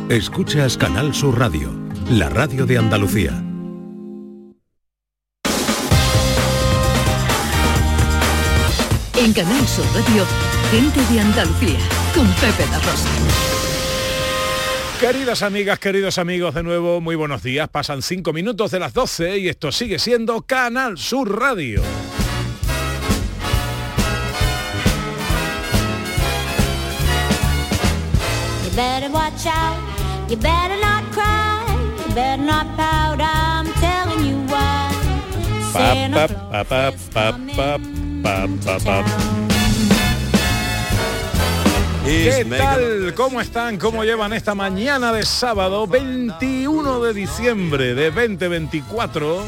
Escuchas Canal Sur Radio, la radio de Andalucía. En Canal Sur Radio, gente de Andalucía, con Pepe La Rosa. Queridas amigas, queridos amigos, de nuevo, muy buenos días. Pasan 5 minutos de las 12 y esto sigue siendo Canal Sur Radio. You better watch out, you better not cry, you better not pout, I'm telling you why. Santa Claus is coming to town. ¿Qué tal? ¿Cómo están? ¿Cómo llevan esta mañana de sábado 21 de diciembre de 2024?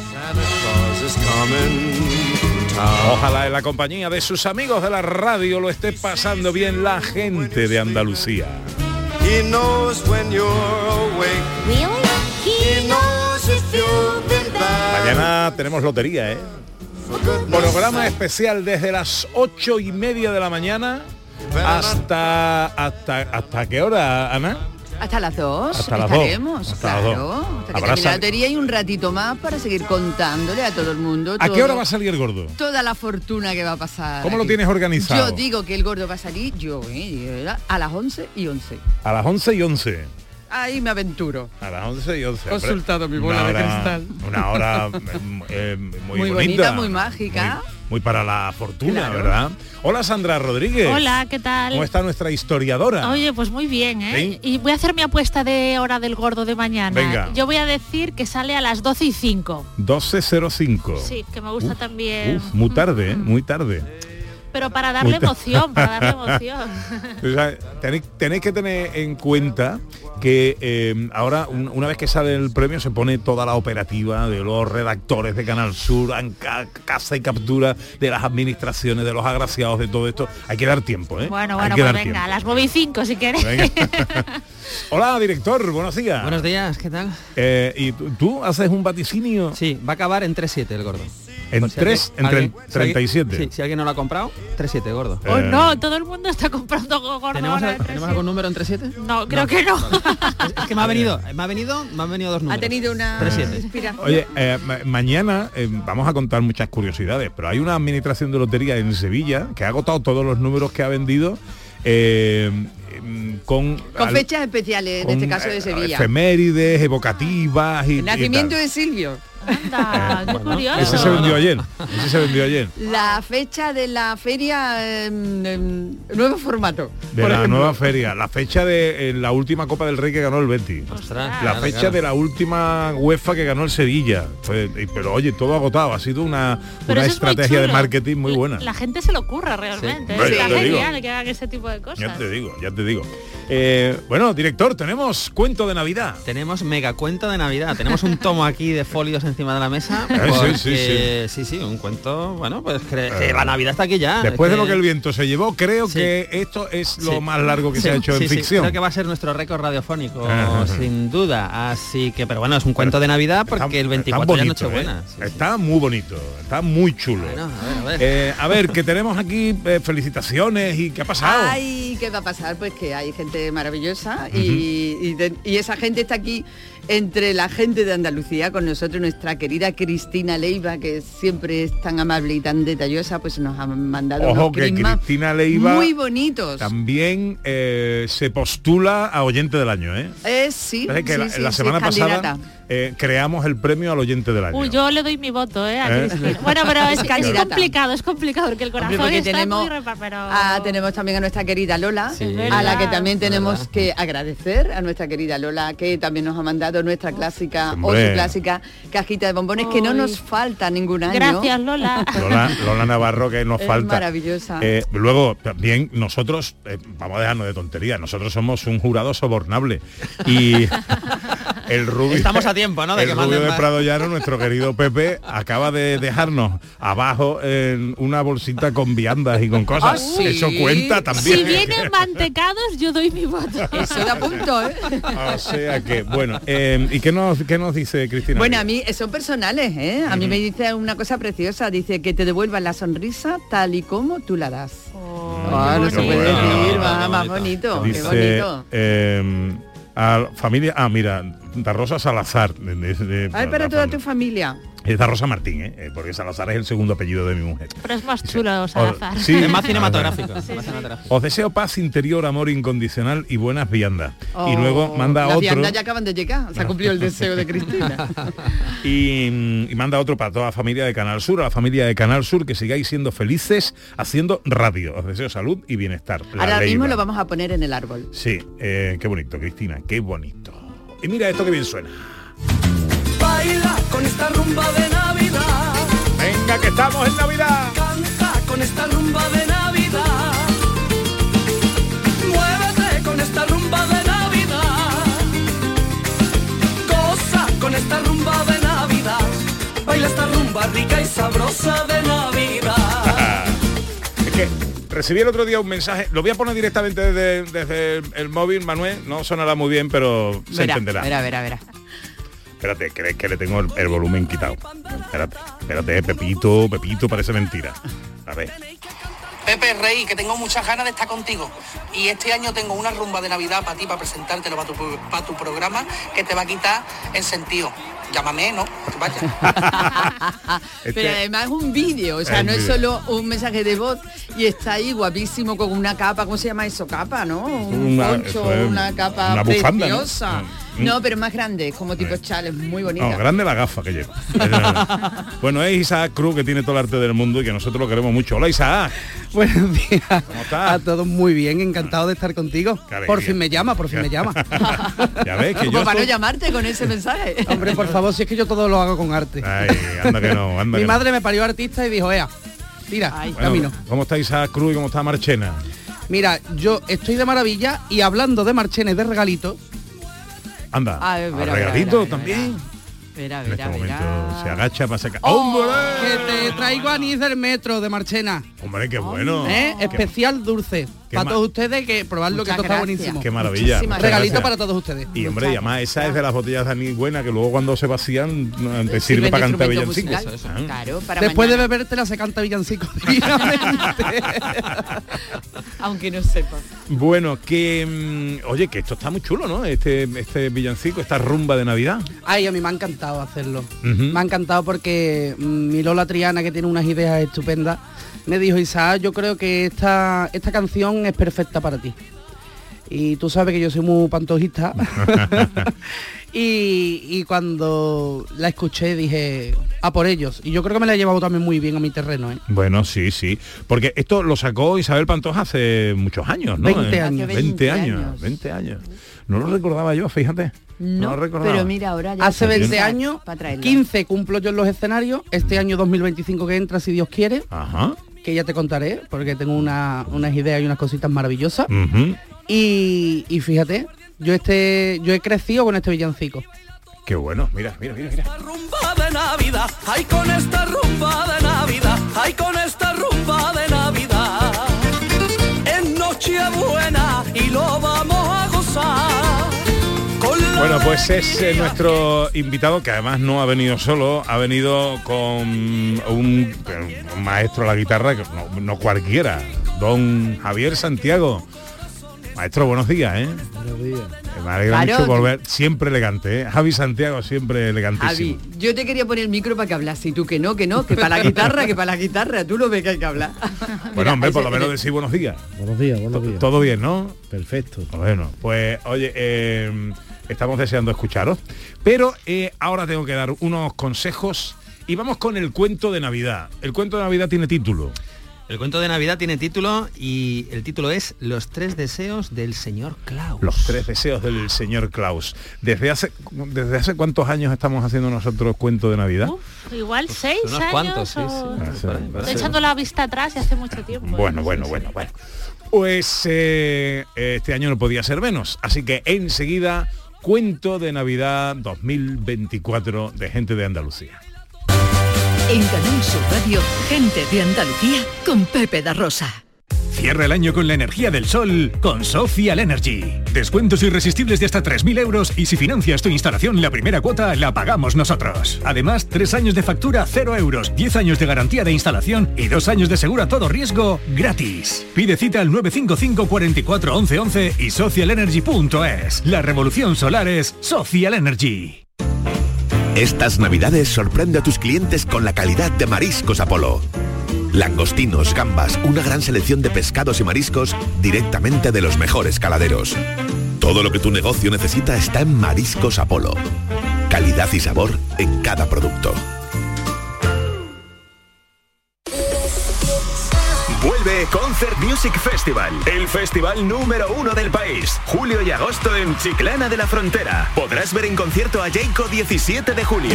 Ojalá en la compañía de sus amigos de la radio lo esté pasando bien la gente de Andalucía. Mañana tenemos lotería, ¿eh? Programa especial desde las 8:30 de la mañana hasta qué hora, Ana. Hasta las 2 hasta las estaremos, 2. claro. Hasta que termine la lotería y un ratito más para seguir contándole a todo el mundo. ¿A qué hora va a salir el gordo? Toda la fortuna que va a pasar. ¿Cómo lo aquí. tienes organizado? Yo digo que el gordo va a salir, a las 11:11. A las 11:11. Ahí me aventuro. A las 11:11. Consultado mi bola de cristal. Una hora muy bonita, muy mágica. Muy para la fortuna, claro. ¿verdad? Hola, Sandra Rodríguez. Hola, ¿qué tal? ¿Cómo está nuestra historiadora? Oye, pues muy bien, ¿eh? ¿Sí? Y voy a hacer mi apuesta de hora del gordo de mañana. Venga. Yo voy a decir que sale a las 12:05. 12:05. Sí, que me gusta también. Muy tarde, ¿eh? Muy tarde. Pero para darle emoción, O sea, tenéis que tener en cuenta que ahora, una vez que sale el premio, se pone toda la operativa de los redactores de Canal Sur, caza y captura de las administraciones, de los agraciados, de todo esto. Hay que dar tiempo, ¿eh? Bueno, pues venga, a las 9:05 si queréis. Hola, director, buenos días. Buenos días, ¿qué tal? ¿Y tú haces un vaticinio? Sí, va a acabar en 3-7 el gordo. En 37. Sí, si alguien no lo ha comprado, 3-7 gordo. Oh no, todo el mundo está comprando gordo. ¿Tenemos algún número en 3-7? No, creo que no. Es que me han venido dos números. Ha tenido una 3-7. inspiración. Oye, mañana vamos a contar muchas curiosidades, pero hay una administración de lotería en Sevilla que ha agotado todos los números que ha vendido con fechas especiales, en este caso de Sevilla. Efemérides, evocativas y El nacimiento y tal. de Silvio. Anda, qué curioso. Ese se vendió ayer. La fecha de la feria, nuevo formato. De la nueva feria, la fecha de la última Copa del Rey que ganó el Betis. Ostras, La fecha de la última UEFA que ganó el Sevilla. Pero oye, todo agotado. Ha sido una estrategia de marketing muy buena. La gente se lo ocurra realmente. Sí. Está Ya te digo. genial que hagan ese tipo de cosas. Ya te digo. Bueno, director, tenemos cuento de Navidad. Tenemos mega cuento de Navidad. Tenemos un tomo aquí de folios encima de la mesa. Sí, un cuento, bueno, pues que la Navidad está aquí ya. Después de lo que el viento se llevó, creo que esto es lo más largo que se ha hecho en ficción. Creo que va a ser nuestro récord radiofónico, sin duda. Así que, pero bueno, es un cuento de Navidad porque el 24 ya es Nochebuena. Está muy bonito, está muy chulo. Bueno, a ver. Que tenemos aquí felicitaciones y qué ha pasado. Ay, ¿qué va a pasar? Pues que hay gente maravillosa y esa gente está aquí entre la gente de Andalucía con nosotros, nuestra querida Cristina Leiva, que siempre es tan amable y tan detallosa, pues nos ha mandado unos que crismas Cristina Leiva muy bonitos. También se postula a oyente del año, ¿eh? Sí, la semana pasada creamos el premio al oyente del año. Uy, yo le doy mi voto, a Cristina. Bueno, pero es complicado porque el corazón porque está tenemos, muy pero... tenemos también a nuestra querida Lola, Sí, a la que también tenemos que agradecer, a nuestra querida Lola, que también nos ha mandado nuestra clásica o su clásica cajita de bombones, que no nos falta ningún año. Gracias, Lola. Lola Navarro, que nos falta. Maravillosa. Luego, también nosotros, vamos a dejarnos de tonterías, nosotros somos un jurado sobornable. Y el rubio... Estamos a tiempo, ¿no? El rubio de Prado Llano, nuestro querido Pepe, acaba de dejarnos abajo en una bolsita con viandas y con cosas. ¿Sí? Eso cuenta también. Si vienen mantecados, yo doy mi voto. Eso da punto, ¿eh? O sea que, bueno, ¿y qué nos dice Cristina? Bueno, a mí son personales, ¿eh? A mí me dice una cosa preciosa, dice que te devuelvan la sonrisa tal y como tú la das. No se puede decir, más bonito, Dice, qué bonito. a familia... Ah, mira, Da Rosa Salazar. Ay, para toda tu familia. Es Da Rosa Martín, porque Salazar es el segundo apellido de mi mujer. Pero es más chulo Salazar. Sí, es más cinematográfico. Os deseo paz interior, amor incondicional y buenas viandas. Y luego manda las otro... Las viandas ya acaban de llegar, se ha cumplido el deseo de Cristina. y manda otro para toda la familia de Canal Sur, a la familia de Canal Sur, que sigáis siendo felices haciendo radio. Os deseo salud y bienestar. Ahora mismo lo vamos a poner en el árbol. Sí, qué bonito, Cristina, qué bonito. Y mira esto que bien suena. Baila con esta rumba de Navidad. Venga, que estamos en Navidad. Canta con esta rumba de Navidad. Muévete con esta rumba de Navidad. Goza con esta rumba de Navidad. Baila esta rumba rica y sabrosa de Navidad. Es que recibí el otro día un mensaje, lo voy a poner directamente desde el móvil, Manuel, no sonará muy bien, pero se entenderá. Verá. Espérate, crees que le tengo el volumen quitado. Espérate, Pepito, parece mentira. A ver. Pepe Rey, que tengo muchas ganas de estar contigo. Y este año tengo una rumba de Navidad para ti, para presentártelo para tu programa, que te va a quitar el sentido. Llámame, ¿no? Vaya. Pero además es un vídeo, o sea, no es solo un mensaje de voz, y está ahí guapísimo con una capa, ¿cómo se llama eso? Capa, ¿no? Un poncho, una capa una bufanda, preciosa. No, pero más grande, como tipo chales, muy bonita. No, grande la gafa que lleva. Bueno, es Isaac Cruz, que tiene todo el arte del mundo y que nosotros lo queremos mucho. Hola, Isaac. Buenos días. ¿Cómo estás? A todos muy bien, encantado de estar contigo. Por fin me llama. Ya ves que yo para no llamarte con ese mensaje. Hombre, por favor, si es que yo todo lo hago con arte. Ay, anda que no, Mi madre me parió artista y dijo, tira, camino. ¿Cómo está Isaac Cruz y cómo está Marchena? Mira, yo estoy de maravilla, y hablando de Marchena y de regalitos, anda, regalito también. En este momento se agacha para sacar. ¡Hombre! Que te traigo anís del metro de Marchena. Hombre, qué bueno. Especial dulce. Para todos ustedes, que probadlo, que esto está buenísimo. Qué maravilla. Regalito para todos ustedes. Y hombre, y además esa es de las botellas de anís buena, que luego cuando se vacían te sirve para cantar villancicos. Claro, para después de bebértela se canta villancicos. Aunque no sepa. Bueno, que oye, que esto está muy chulo, ¿no? Este villancico, esta rumba de Navidad. Ay, a mí me ha encantado hacerlo. Me ha encantado porque mi Lola Triana, que tiene unas ideas estupendas, me dijo, Isaac, yo creo que esta canción es perfecta para ti. Y tú sabes que yo soy muy pantojista. y cuando la escuché dije, a por ellos. Y yo creo que me la he llevado también muy bien a mi terreno. Bueno, sí. Porque esto lo sacó Isabel Pantoja hace muchos años, ¿no? 20 años. 20 años. No lo recordaba yo, fíjate. No lo recordaba. Pero mira, ahora ya hace 20 años, 15 cumplo yo en los escenarios. Este año 2025 que entra, si Dios quiere. Ajá. Que ya te contaré, porque tengo unas ideas y unas cositas maravillosas. Y fíjate, yo he crecido con este villancico. Qué bueno, mira. Esta rumba de Navidad, ay con esta rumba de Navidad, ay con esta rumba de Navidad. Es Nochebuena y lo vamos a gozar. Bueno, pues es nuestro invitado, que además no ha venido solo, ha venido con un maestro a la guitarra, que no cualquiera, don Javier Santiago. Maestro, buenos días, Buenos días. Me alegra mucho volver, siempre elegante, Javi Santiago, siempre elegantísimo. Javi, yo te quería poner el micro para que hablas, y tú que no, que para la guitarra, tú lo ves que hay que hablar. Bueno, hombre, por lo menos decir buenos días. Buenos días. Todo bien, ¿no? Perfecto. Bueno, pues oye, estamos deseando escucharos, pero ahora tengo que dar unos consejos y vamos con el cuento de Navidad. El cuento de Navidad tiene título. El cuento de Navidad tiene título, y el título es Los 3 deseos del señor Claus. Los 3 deseos del señor Claus. ¿Desde hace cuántos años estamos haciendo nosotros cuento de Navidad? Igual 6 unos años. Cuantos, sí. Estoy echando la vista atrás y hace mucho tiempo. Bueno. Pues este año no podía ser menos. Así que enseguida, cuento de Navidad 2024 de Gente de Andalucía. En Canal Sur Radio, Gente de Andalucía con Pepe da Rosa. Cierra el año con la energía del sol con Social Energy. Descuentos irresistibles de hasta 3.000 euros y si financias tu instalación, la primera cuota la pagamos nosotros. Además, 3 años de factura 0 euros, 10 años de garantía de instalación y 2 años de seguro a todo riesgo gratis. Pide cita al 955 44 11 11 y socialenergy.es. La revolución solar es Social Energy. Estas navidades sorprende a tus clientes con la calidad de Mariscos Apolo. Langostinos, gambas, una gran selección de pescados y mariscos directamente de los mejores caladeros. Todo lo que tu negocio necesita está en Mariscos Apolo. Calidad y sabor en cada producto. Vuelve Concert Music Festival, el festival número 1 del país. Julio y agosto en Chiclana de la Frontera. Podrás ver en concierto a Jayco 17 de julio.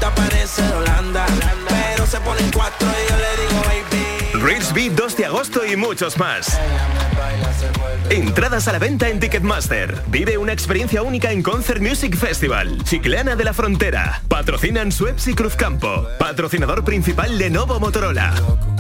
Rich 2 de agosto y muchos más. Entradas a la venta en Ticketmaster. Vive una experiencia única en Concert Music Festival. Chiclana de la Frontera. Patrocinan Suez y Cruzcampo. Patrocinador principal Lenovo Motorola.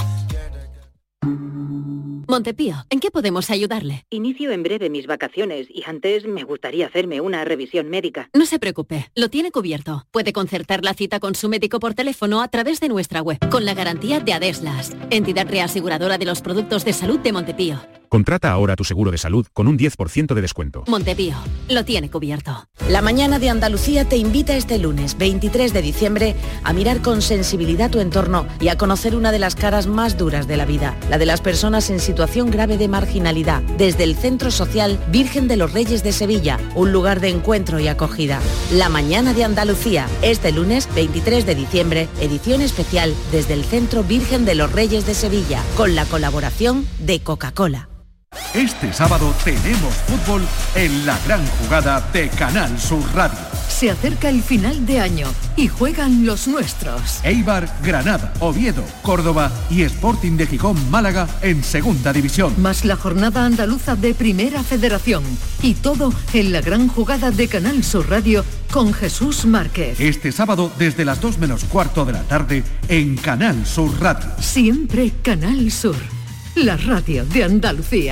Montepío, ¿en qué podemos ayudarle? Inicio en breve mis vacaciones y antes me gustaría hacerme una revisión médica. No se preocupe, lo tiene cubierto. Puede concertar la cita con su médico por teléfono a través de nuestra web, con la garantía de Adeslas, entidad reaseguradora de los productos de salud de Montepío. Contrata ahora tu seguro de salud con un 10% de descuento. Montepío, lo tiene cubierto. La Mañana de Andalucía te invita este lunes 23 de diciembre a mirar con sensibilidad tu entorno y a conocer una de las caras más duras de la vida, la de las personas en situación grave de marginalidad, desde el Centro Social Virgen de los Reyes de Sevilla, un lugar de encuentro y acogida. La Mañana de Andalucía, este lunes 23 de diciembre, edición especial desde el Centro Virgen de los Reyes de Sevilla, con la colaboración de Coca-Cola. Este sábado tenemos fútbol en la gran jugada de Canal Sur Radio. Se acerca el final de año y juegan los nuestros. Eibar, Granada, Oviedo, Córdoba y Sporting de Gijón, Málaga en segunda división. Más la jornada andaluza de Primera Federación. Y todo en la gran jugada de Canal Sur Radio con Jesús Márquez. Este sábado desde las 2 menos cuarto de la tarde en Canal Sur Radio. Siempre Canal Sur. La radio de Andalucía.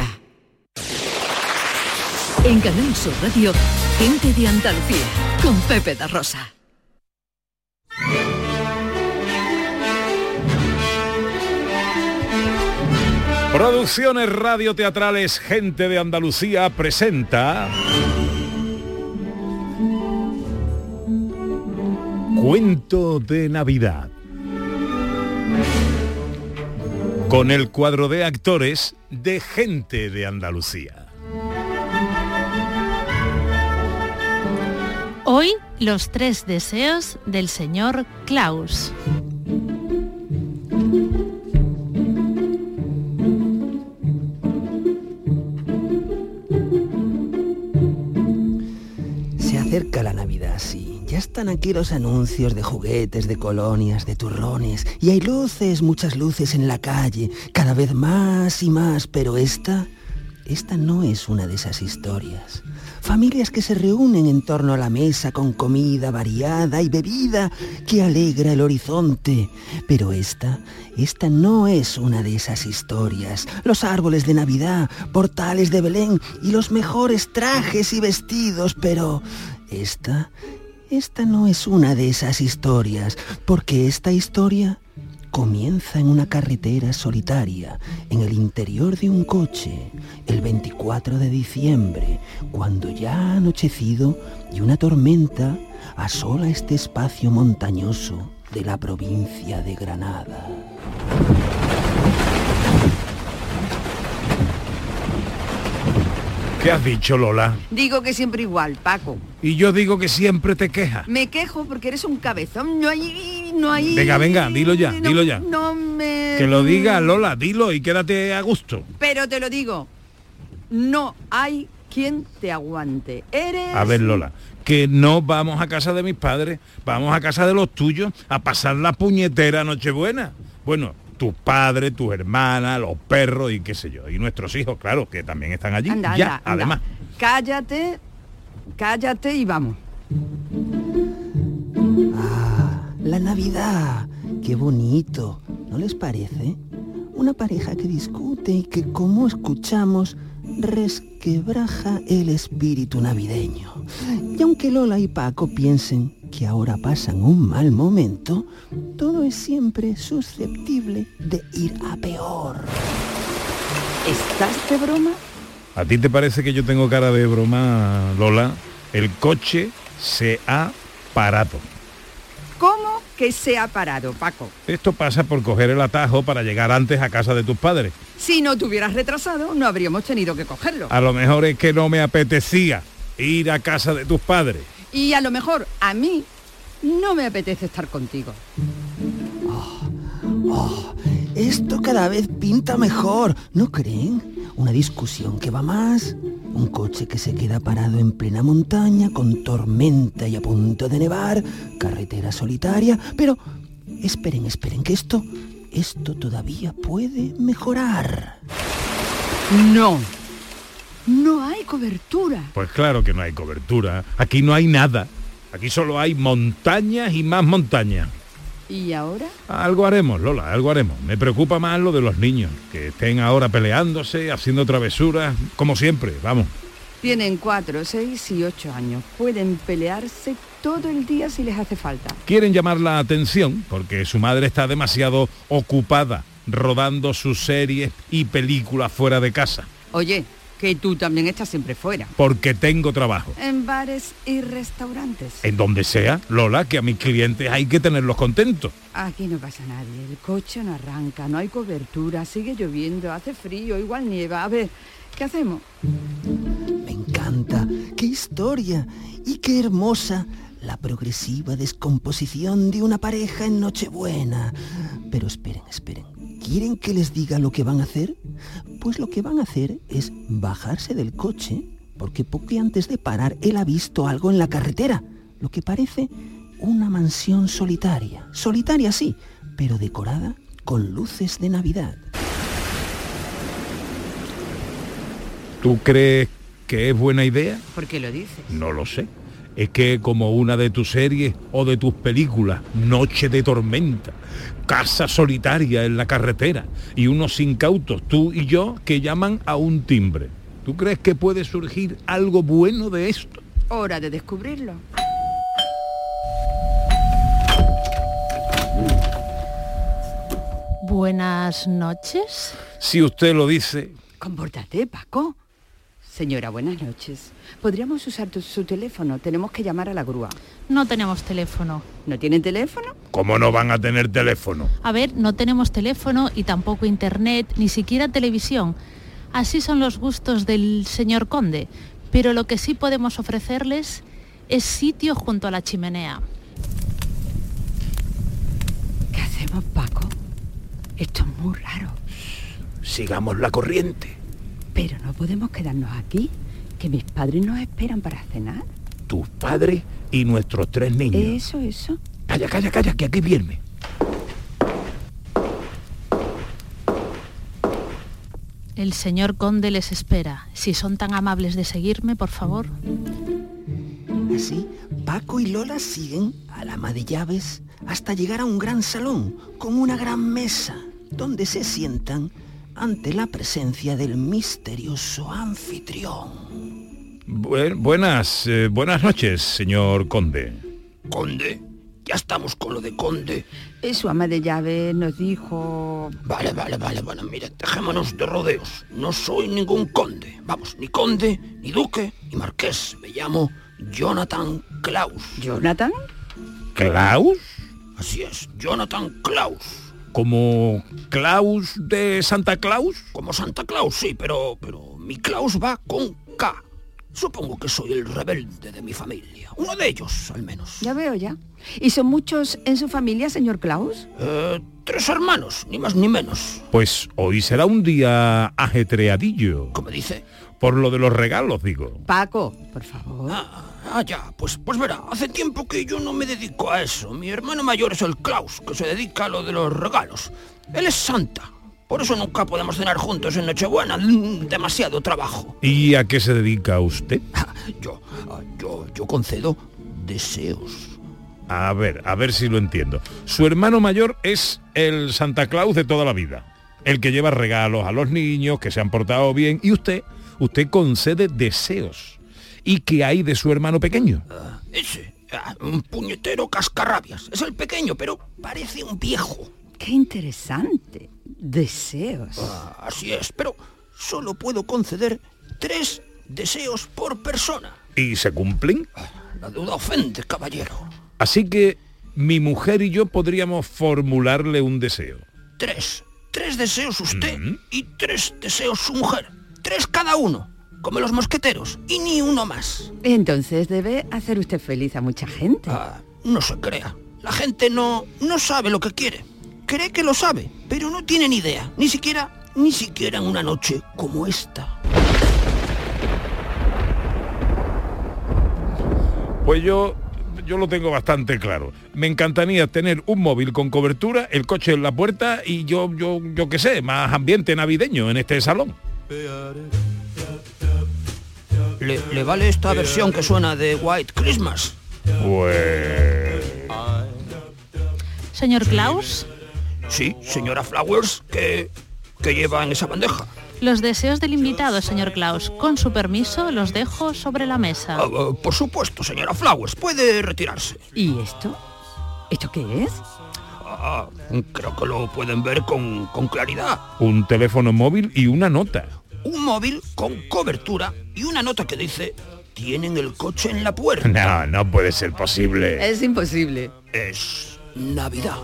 En Canal Sur Radio, Gente de Andalucía, con Pepe da Rosa. Producciones radioteatrales Gente de Andalucía presenta Cuento de Navidad, con el cuadro de actores de Gente de Andalucía. Hoy, los 3 deseos del señor Claus. Se acerca la Navidad, sí. Ya están aquí los anuncios de juguetes, de colonias, de turrones. Y hay luces, muchas luces en la calle, cada vez más y más. Pero esta no es una de esas historias. Familias que se reúnen en torno a la mesa con comida variada y bebida que alegra el horizonte. Pero esta no es una de esas historias. Los árboles de Navidad, portales de Belén y los mejores trajes y vestidos. Pero esta no es una de esas historias, porque esta historia comienza en una carretera solitaria, en el interior de un coche, el 24 de diciembre, cuando ya ha anochecido y una tormenta asola este espacio montañoso de la provincia de Granada. ¿Qué has dicho, Lola? Digo que siempre igual, Paco. Y yo digo que siempre te quejas. Me quejo porque eres un cabezón. No hay... Venga, dilo ya. Que lo diga, Lola, dilo y quédate a gusto. Pero te lo digo, no hay quien te aguante. A ver, Lola, que no vamos a casa de mis padres, vamos a casa de los tuyos a pasar la puñetera Nochebuena. Bueno, tus padres, tus hermanas, los perros y qué sé yo. Y nuestros hijos, claro, que también están allí. Anda. Además. Cállate y vamos. Ah, la Navidad. Qué bonito, ¿no les parece? Una pareja que discute y que, como escuchamos, resquebraja el espíritu navideño. Y aunque Lola y Paco piensen que ahora pasan un mal momento, todo es siempre susceptible de ir a peor. ¿Estás de broma? ¿A ti te parece que yo tengo cara de broma, Lola? El coche se ha parado. ¿Cómo que se ha parado, Paco? Esto pasa por coger el atajo para llegar antes a casa de tus padres. Si no te hubieras retrasado, no habríamos tenido que cogerlo. A lo mejor es que no me apetecía ir a casa de tus padres. Y a lo mejor a mí no me apetece estar contigo. Esto cada vez pinta mejor, ¿no creen? Una discusión que va más, un coche que se queda parado en plena montaña, con tormenta y a punto de nevar, carretera solitaria, pero esperen, que esto todavía puede mejorar. No hay cobertura. Pues claro que no hay cobertura, aquí no hay nada, aquí solo hay montañas y más montañas. ¿Y ahora? Algo haremos, Lola, algo haremos. Me preocupa más lo de los niños, que estén ahora peleándose, haciendo travesuras, como siempre, vamos. Tienen 4, 6 y 8 años. Pueden pelearse todo el día si les hace falta. Quieren llamar la atención porque su madre está demasiado ocupada rodando sus series y películas fuera de casa. Oye, que tú también estás siempre fuera. Porque tengo trabajo. En bares y restaurantes. En donde sea, Lola, que a mis clientes hay que tenerlos contentos. Aquí no pasa nadie, el coche no arranca, no hay cobertura, sigue lloviendo, hace frío, igual nieva. A ver, ¿qué hacemos? Me encanta, qué historia y qué hermosa la progresiva descomposición de una pareja en Nochebuena. Pero esperen. ¿Quieren que les diga lo que van a hacer? Pues lo que van a hacer es bajarse del coche, porque poco antes de parar él ha visto algo en la carretera, lo que parece una mansión solitaria. Solitaria sí, pero decorada con luces de Navidad. ¿Tú crees que es buena idea? ¿Por qué lo dices? No lo sé. Es que como una de tus series o de tus películas, Noche de Tormenta, casa solitaria en la carretera y unos incautos, tú y yo, que llaman a un timbre. ¿Tú crees que puede surgir algo bueno de esto? Hora de descubrirlo. Buenas noches. Si usted lo dice. Compórtate, Paco. Señora, buenas noches. ¿Podríamos usar su teléfono? Tenemos que llamar a la grúa. No tenemos teléfono. ¿No tienen teléfono? ¿Cómo no van a tener teléfono? A ver, no tenemos teléfono y tampoco internet, ni siquiera televisión. Así son los gustos del señor conde. Pero lo que sí podemos ofrecerles es sitio junto a la chimenea. ¿Qué hacemos, Paco? Esto es muy raro. Sigamos la corriente. Pero no podemos quedarnos aquí, que mis padres nos esperan para cenar. Tus padres y nuestros 3 niños. Eso. Calla, que aquí viene. El señor conde les espera. Si son tan amables de seguirme, por favor. Así, Paco y Lola siguen al ama de llaves hasta llegar a un gran salón con una gran mesa, donde se sientan ante la presencia del misterioso anfitrión. Buenas noches, señor conde. ¿Conde? Ya estamos con lo de conde. Su ama de llaves nos dijo... Vale, bueno, mire, dejémonos de rodeos. No soy ningún conde. Vamos, ni conde, ni duque, ni marqués. Me llamo Jonathan Claus. ¿Jonathan? ¿Claus? Así es, Jonathan Claus. ¿Como Claus de Santa Claus? Como Santa Claus, sí, pero mi Claus va con K. Supongo que soy el rebelde de mi familia. Uno de ellos, al menos. Ya veo, ya. ¿Y son muchos en su familia, señor Claus? 3 hermanos, ni más ni menos. Pues hoy será un día ajetreadillo. ¿Cómo dice? Por lo de los regalos, digo. Paco, por favor. Ya, pues verá, hace tiempo que yo no me dedico a eso. Mi hermano mayor es el Claus, que se dedica a lo de los regalos. Él es Santa. Por eso nunca podemos cenar juntos en Nochebuena. Demasiado trabajo. ¿Y a qué se dedica usted? Yo concedo deseos. A ver si lo entiendo. Su hermano mayor es el Santa Claus de toda la vida. el que lleva regalos a los niños, que se han portado bien, y usted concede deseos. ¿Y qué hay de su hermano pequeño? Un puñetero cascarrabias. Es el pequeño, pero parece un viejo. Qué interesante. Deseos. Así es, pero solo puedo conceder 3 deseos por persona. ¿Y se cumplen? La deuda ofende, caballero. Así que mi mujer y yo podríamos formularle un deseo. 3 deseos usted y 3 deseos su mujer. 3 cada uno, como los mosqueteros, y ni uno más. Entonces debe hacer usted feliz a mucha gente. No se crea. La gente no sabe lo que quiere. Cree que lo sabe, pero no tiene ni idea. Ni siquiera en una noche como esta. Pues yo lo tengo bastante claro. Me encantaría tener un móvil con cobertura, el coche en la puerta y yo qué sé, más ambiente navideño en este salón. ¿Le vale esta versión que suena de White Christmas? Pues... Señor Klaus. Sí, señora Flowers, ¿qué lleva en esa bandeja? Los deseos del invitado, señor Klaus. Con su permiso, los dejo sobre la mesa. Por supuesto, señora Flowers, puede retirarse. ¿Y esto? ¿Esto qué es? Creo que lo pueden ver con claridad. Un teléfono móvil y una nota. Un móvil con cobertura y una nota que dice: tienen el coche en la puerta. No puede ser posible. Es imposible. Es Navidad.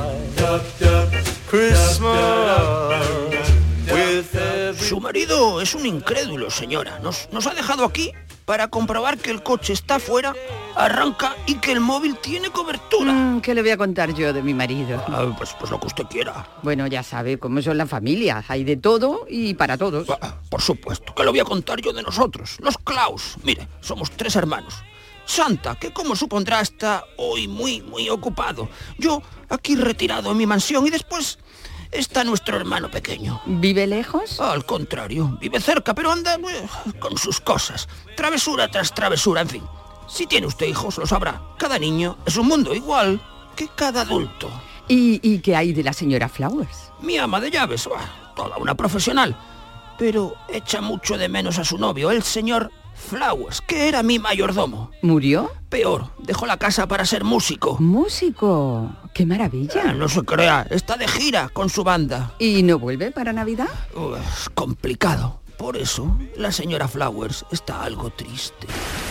Su marido es un incrédulo, señora. Nos ha dejado aquí para comprobar que el coche está fuera, arranca y que el móvil tiene cobertura. ¿Qué le voy a contar yo de mi marido? Pues lo que usted quiera. Bueno, ya sabe cómo son las familias. Hay de todo y para todos. Por supuesto, ¿qué le voy a contar yo de nosotros? Los Klaus. Mire, somos 3 hermanos. Santa, que como supondrá está hoy muy ocupado. Yo aquí retirado en mi mansión y después está nuestro hermano pequeño. ¿Vive lejos? Al contrario, vive cerca, pero anda con sus cosas. Travesura tras travesura, en fin. Si tiene usted hijos, lo sabrá. Cada niño es un mundo igual que cada adulto. ¿Y qué hay de la señora Flowers? Mi ama de llaves, toda una profesional. Pero echa mucho de menos a su novio, el señor Flowers, que era mi mayordomo. ¿Murió? Peor, dejó la casa para ser músico. ¿Músico? ¡Qué maravilla! No se crea, está de gira con su banda. ¿Y no vuelve para Navidad? Es complicado. Por eso, la señora Flowers está algo triste.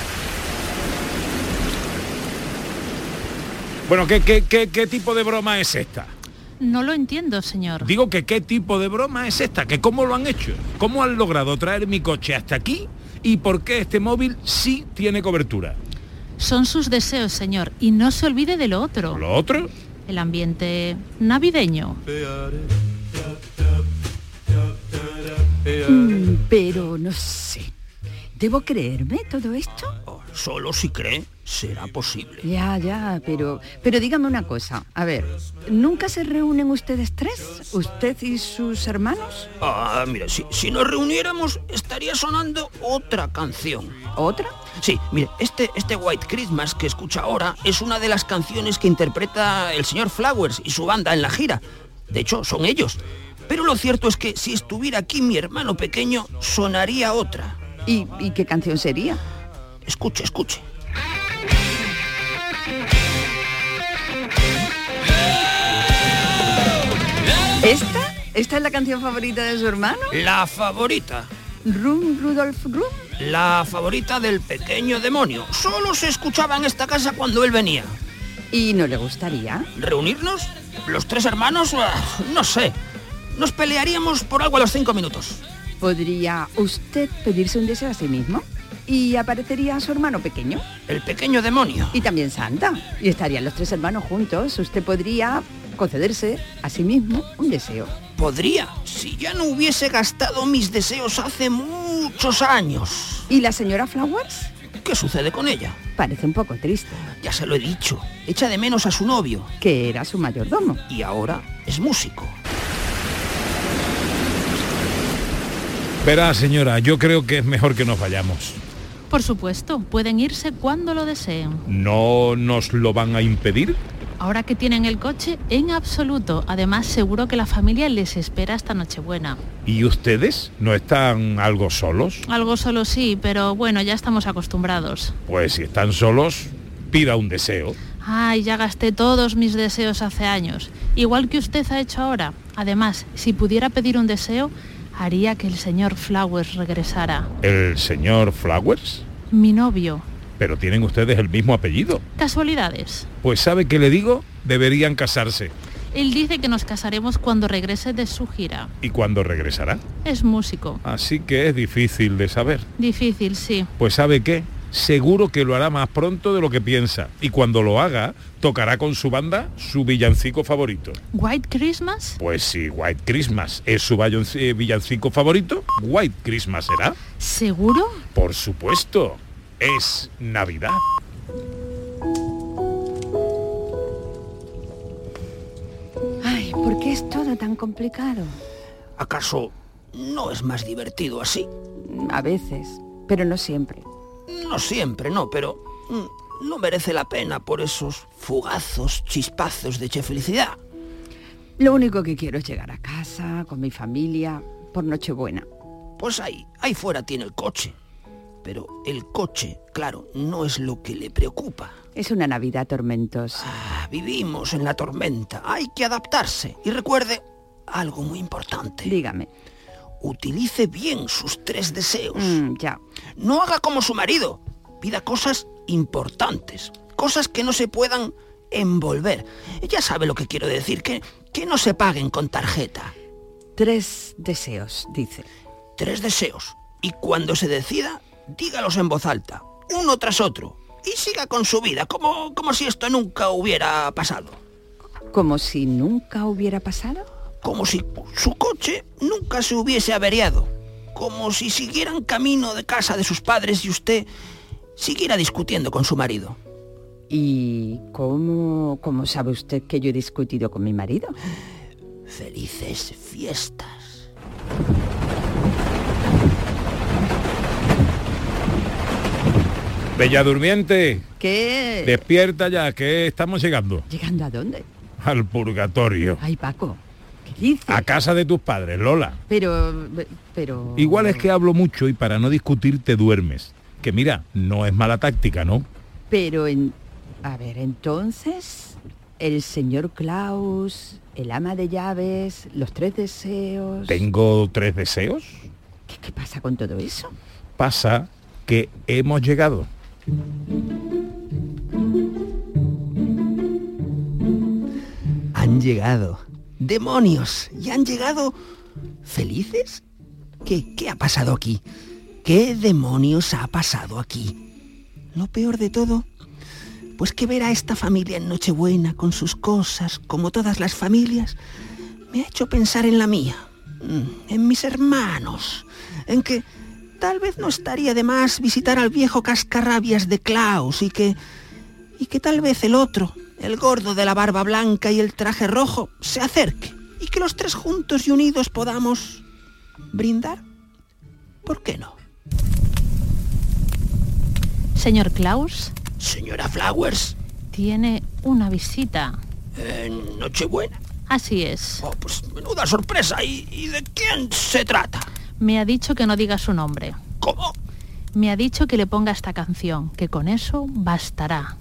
Bueno, ¿qué tipo de broma es esta? No lo entiendo, señor. Digo que qué tipo de broma es esta, que cómo lo han hecho, cómo han logrado traer mi coche hasta aquí y por qué este móvil sí tiene cobertura. Son sus deseos, señor, y no se olvide de lo otro. ¿Lo otro? El ambiente navideño. Pero no sé. ¿Debo creerme todo esto? Solo si cree será posible. Ya, pero dígame una cosa. A ver, ¿nunca se reúnen ustedes 3? ¿Usted y sus hermanos? Mire, si nos reuniéramos estaría sonando otra canción. ¿Otra? Sí, mire, este White Christmas que escucha ahora es una de las canciones que interpreta el señor Flowers y su banda en la gira. De hecho, son ellos. Pero lo cierto es que si estuviera aquí mi hermano pequeño, sonaría otra. ¿Y qué canción sería? Escuche. ¿Esta es la canción favorita de su hermano? La favorita. ¿Rum, Rudolf, Rum? La favorita del pequeño demonio. Solo se escuchaba en esta casa cuando él venía. ¿Y no le gustaría? ¿Reunirnos? ¿Los 3 hermanos? No sé. Nos pelearíamos por algo a los 5 minutos. ¿Podría usted pedirse un deseo a sí mismo? ¿Y aparecería su hermano pequeño? El pequeño demonio. Y también Santa. Y estarían los 3 hermanos juntos. Usted podría concederse a sí mismo un deseo. Podría, si ya no hubiese gastado mis deseos hace muchos años. ¿Y la señora Flowers? ¿Qué sucede con ella? Parece un poco triste. Ya se lo he dicho. Echa de menos a su novio. Que era su mayordomo. Y ahora es músico. Verá, señora, yo creo que es mejor que nos vayamos. Por supuesto, pueden irse cuando lo deseen. ¿No nos lo van a impedir? Ahora que tienen el coche, en absoluto. Además, seguro que la familia les espera esta Nochebuena. ¿Y ustedes no están algo solos? Algo solo sí, pero bueno, ya estamos acostumbrados. Pues si están solos, pida un deseo. Ay, ya gasté todos mis deseos hace años. Igual que usted ha hecho ahora. Además, si pudiera pedir un deseo, haría que el señor Flowers regresara. ¿El señor Flowers? Mi novio. Pero tienen ustedes el mismo apellido. Casualidades. Pues ¿sabe qué le digo? Deberían casarse. Él dice que nos casaremos cuando regrese de su gira. ¿Y cuándo regresará? Es músico. Así que es difícil de saber. Difícil, sí. Pues ¿sabe qué? Seguro que lo hará más pronto de lo que piensa. Y cuando lo haga, tocará con su banda su villancico favorito. ¿White Christmas? Pues si White Christmas es su villancico favorito, White Christmas será. ¿Seguro? Por supuesto. Es Navidad. Ay, ¿por qué es todo tan complicado? ¿Acaso no es más divertido así? A veces, pero no siempre. No siempre, no, pero no merece la pena por esos fugazos chispazos de felicidad. Lo único que quiero es llegar a casa, con mi familia, por Nochebuena. Pues ahí fuera tiene el coche. Pero el coche, claro, no es lo que le preocupa. Es una Navidad tormentosa. Vivimos en la tormenta, hay que adaptarse. Y recuerde algo muy importante. Dígame. Utilice bien sus 3 deseos. Ya. No haga como su marido. Pida cosas importantes, cosas que no se puedan envolver. Ya sabe lo que quiero decir, que no se paguen con tarjeta. 3 deseos, dice. 3 deseos. Y cuando se decida, dígalos en voz alta, uno tras otro, y siga con su vida, como si esto nunca hubiera pasado. ¿Como si nunca hubiera pasado? Como si su coche nunca se hubiese averiado. Como si siguieran camino de casa de sus padres y usted siguiera discutiendo con su marido. ¿Y cómo sabe usted que yo he discutido con mi marido? Felices fiestas. Bella Durmiente. ¿Qué? Despierta ya, que estamos llegando. ¿Llegando a dónde? Al purgatorio. Ay, Paco, ¿qué dices? A casa de tus padres, Lola. Pero... Igual es que hablo mucho y para no discutir te duermes. Que mira, no es mala táctica, ¿no? Pero a ver, entonces, el señor Klaus, el ama de llaves, los 3 deseos... ¿Tengo 3 deseos? ¿Qué pasa con todo eso? Pasa que hemos llegado. Han llegado. ¡Demonios! ¿Y han llegado felices? ¿Qué ha pasado aquí? ¿Qué demonios ha pasado aquí? Lo peor de todo, pues que ver a esta familia en Nochebuena con sus cosas, como todas las familias, me ha hecho pensar en la mía, en mis hermanos, en que tal vez no estaría de más visitar al viejo cascarrabias de Klaus y que tal vez el otro, el gordo de la barba blanca y el traje rojo, se acerque y que los 3 juntos y unidos podamos brindar. ¿Por qué no? Señor Klaus. Señora Flowers. Tiene una visita. Nochebuena. Así es. Oh, pues menuda sorpresa. ¿Y de quién se trata? Me ha dicho que no diga su nombre. ¿Cómo? Me ha dicho que le ponga esta canción, que con eso bastará.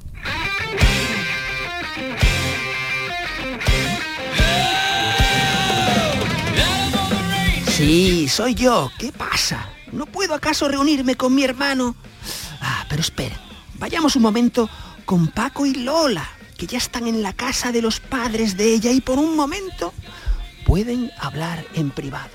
Sí, soy yo. ¿Qué pasa? ¿No puedo acaso reunirme con mi hermano? Pero espera, vayamos un momento con Paco y Lola, que ya están en la casa de los padres de ella y por un momento pueden hablar en privado.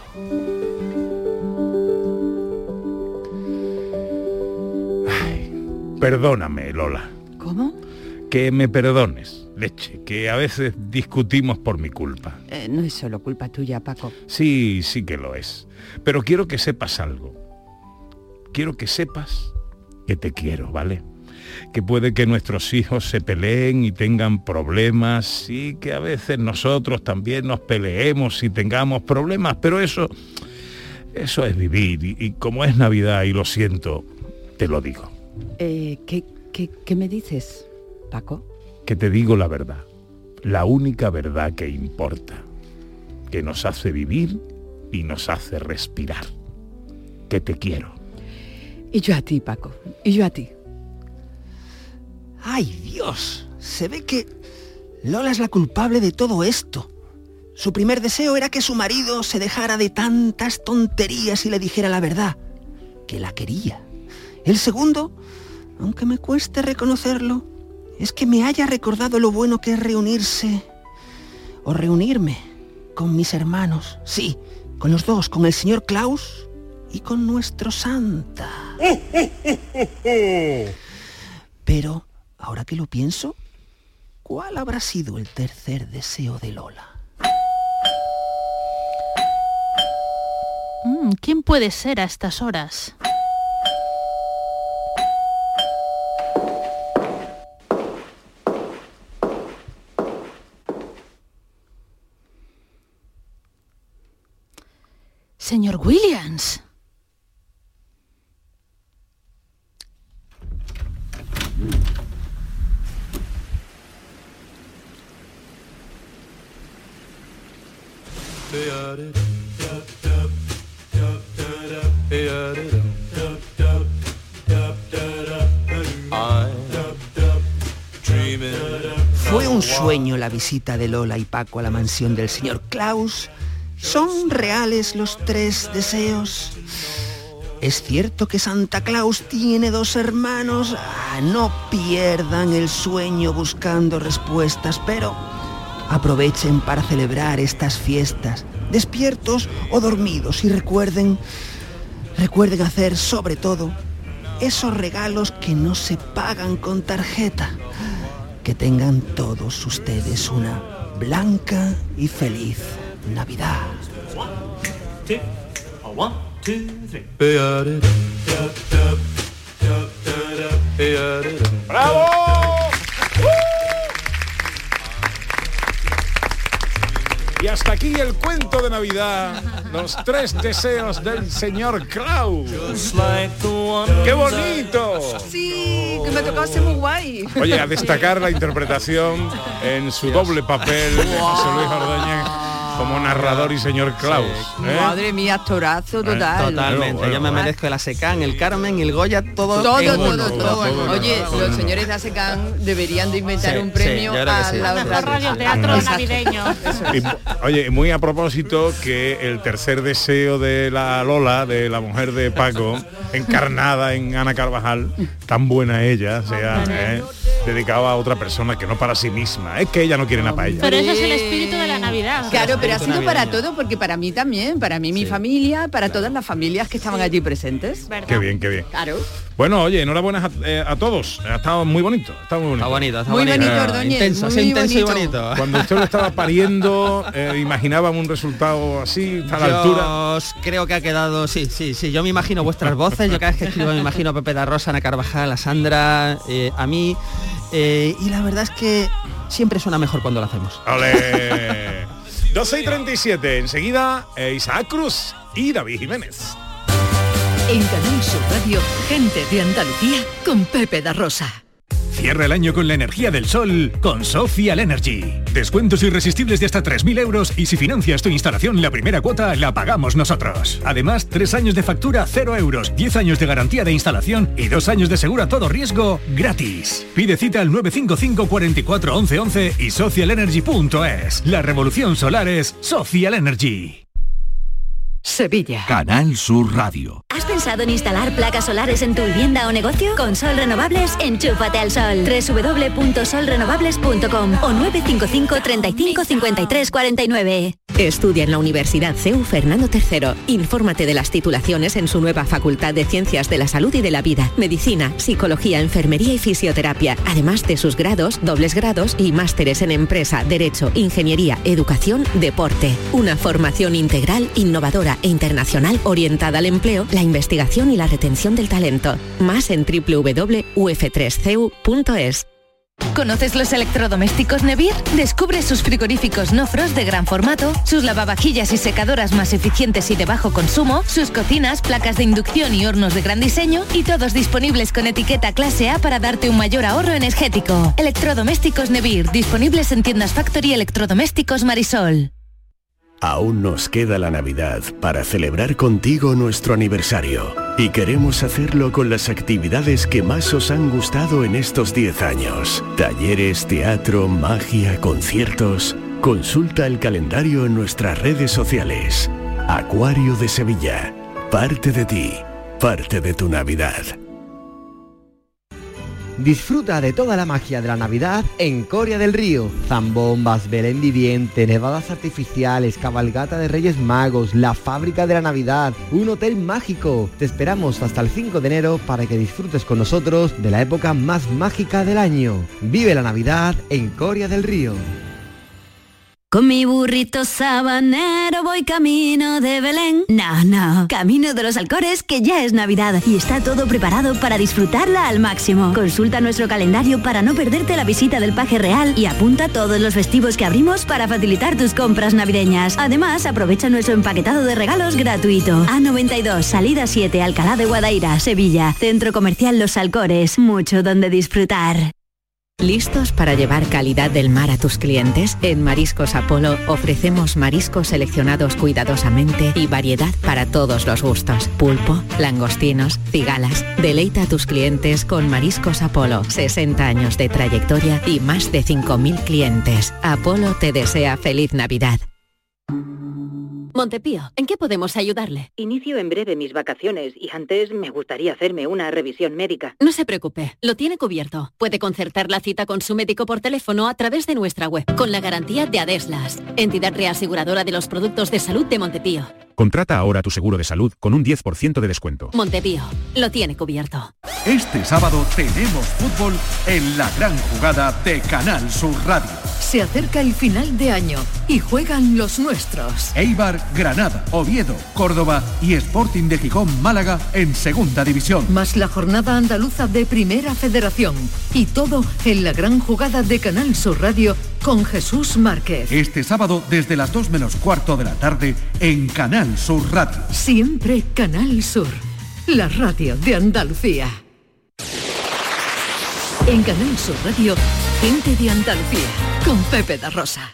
Perdóname, Lola. ¿Cómo? Que me perdones, leche, que a veces discutimos por mi culpa. No es solo culpa tuya, Paco. Sí que lo es. Pero quiero que sepas algo. Quiero que sepas que te quiero, ¿vale? Que puede que nuestros hijos se peleen y tengan problemas y que a veces nosotros también nos peleemos y tengamos problemas, pero eso es vivir y como es Navidad y lo siento, te lo digo. ¿Qué me dices, Paco? Que te digo la verdad. la única verdad que importa, que nos hace vivir y nos hace respirar. Que te quiero. Y yo a ti, Paco, y yo a ti. ¡Ay, Dios! Se ve que Lola es la culpable de todo esto. Su primer deseo era que su marido se dejara de tantas tonterías y le dijera la verdad, que la quería. El segundo, aunque me cueste reconocerlo, es que me haya recordado lo bueno que es reunirse o reunirme con mis hermanos. Sí, con los dos, con el señor Klaus y con nuestro Santa. Pero, ahora que lo pienso, ¿cuál habrá sido el tercer deseo de Lola? ¿Quién puede ser a estas horas? Señor Williams. ¿Fue un sueño la visita de Lola y Paco a la mansión del señor Klaus? ¿Son reales los 3 deseos? ¿Es cierto que Santa Claus tiene 2 hermanos? No pierdan el sueño buscando respuestas, pero aprovechen para celebrar estas fiestas, despiertos o dormidos, y recuerden hacer sobre todo esos regalos que no se pagan con tarjeta. Que tengan todos ustedes una blanca y feliz Navidad. 1, 2, 3. ¡Bravo! Y hasta aquí el cuento de Navidad, los 3 deseos del señor Klaus. ¡Qué bonito! Sí, que me tocó ser muy guay. Oye, a destacar la interpretación en su doble papel de José Luis Ordóñez como narrador y señor Klaus. ¿Eh? Madre mía, actorazo total. Totalmente. Bueno, Yo me merezco el ASECAN, el Carmen, el Goya, todo. Todo. Oye, los señores de ASECAN deberían de inventar un premio a la radioteatro navideño. Oye, muy a propósito que el tercer deseo de la Lola, de la mujer de Paco, encarnada en Ana Carvajal, tan buena ella, sea dedicada a otra persona que no para sí misma. Es que ella no quiere nada para ella. Pero eso es el espíritu de la Navidad. Claro, pero ha sido para todo, porque para mí también, para mí mi familia, para todas las familias que estaban allí presentes. ¿Verdad? Qué bien, qué bien. Claro. Bueno, oye, enhorabuena a todos. Ha estado muy bonito. Está bonito, muy bonito, Ordóñez. Intenso y bonito. Cuando usted lo estaba pariendo, imaginaban un resultado así, a la altura. Yo creo que ha quedado, sí. Yo me imagino vuestras voces. Yo cada vez que escribo me imagino a Pepe da Rosa, Ana Carvajal, a Sandra, a mí. Y la verdad es que siempre suena mejor cuando lo hacemos. ¡Olé! 12:37, enseguida Isaac Cruz y David Jiménez. En Canal Sur Radio, gente de Andalucía con Pepe da Rosa. Cierra el año con la energía del sol con Social Energy. Descuentos irresistibles de hasta 3.000 euros y si financias tu instalación la primera cuota la pagamos nosotros. Además, 3 años de factura 0 euros, 10 años de garantía de instalación y 2 años de seguro a todo riesgo gratis. Pide cita al 955 44 11 11 y socialenergy.es. La revolución solar es Social Energy. Sevilla. Canal Sur Radio. ¿Has pensado en instalar placas solares en tu vivienda o negocio? Con Sol Renovables, enchúfate al sol. www.solrenovables.com o 955 35 53 49. Estudia en la Universidad CEU Fernando III. Infórmate de las titulaciones en su nueva Facultad de Ciencias de la Salud y de la Vida, Medicina, Psicología, Enfermería y Fisioterapia, además de sus grados, dobles grados y másteres en Empresa, Derecho, Ingeniería, Educación, Deporte. Una formación integral, innovadora e internacional orientada al empleo, la investigación y la retención del talento. Más en www.uf3ceu.es. ¿Conoces los electrodomésticos Nevir? Descubre sus frigoríficos no frost de gran formato, sus lavavajillas y secadoras más eficientes y de bajo consumo, sus cocinas, placas de inducción y hornos de gran diseño, y todos disponibles con etiqueta clase A para darte un mayor ahorro energético. Electrodomésticos Nevir, disponibles en tiendas Factory Electrodomésticos Marisol. Aún nos queda la Navidad para celebrar contigo nuestro aniversario y queremos hacerlo con las actividades que más os han gustado en estos 10 años. Talleres, teatro, magia, conciertos. Consulta el calendario en nuestras redes sociales. Acuario de Sevilla. Parte de ti, parte de tu Navidad. Disfruta de toda la magia de la Navidad en Coria del Río. Zambombas, Belén viviente, nevadas artificiales, cabalgata de Reyes Magos, la fábrica de la Navidad, un hotel mágico. Te esperamos hasta el 5 de enero para que disfrutes con nosotros de la época más mágica del año. Vive la Navidad en Coria del Río. Con mi burrito sabanero voy camino de Belén. No, camino de los Alcores, que ya es Navidad y está todo preparado para disfrutarla al máximo. Consulta nuestro calendario para no perderte la visita del Paje Real y apunta todos los festivos que abrimos para facilitar tus compras navideñas. Además, aprovecha nuestro empaquetado de regalos gratuito. A92, salida 7, Alcalá de Guadaira, Sevilla. Centro Comercial Los Alcores. Mucho donde disfrutar. ¿Listos para llevar calidad del mar a tus clientes? En Mariscos Apolo ofrecemos mariscos seleccionados cuidadosamente y variedad para todos los gustos. Pulpo, langostinos, cigalas. Deleita a tus clientes con Mariscos Apolo. 60 años de trayectoria y más de 5.000 clientes. Apolo te desea feliz Navidad. Montepío, ¿en qué podemos ayudarle? Inicio en breve mis vacaciones y antes me gustaría hacerme una revisión médica. No se preocupe, lo tiene cubierto. Puede concertar la cita con su médico por teléfono a través de nuestra web, con la garantía de Adeslas, entidad reaseguradora de los productos de salud de Montepío. Contrata ahora tu seguro de salud con un 10% de descuento. Montepío, lo tiene cubierto. Este sábado tenemos fútbol en la gran jugada de Canal Sur Radio. Se acerca el final de año y juegan los nuestros. Eibar, Granada, Oviedo, Córdoba y Sporting de Gijón, Málaga en Segunda División. Más la jornada andaluza de Primera Federación. Y todo en la gran jugada de Canal Sur Radio con Jesús Márquez. Este sábado desde las 2 menos cuarto de la tarde en Canal Sur Radio. Siempre Canal Sur, la radio de Andalucía. En Canal Sur Radio, gente de Andalucía, con Pepe da Rosa.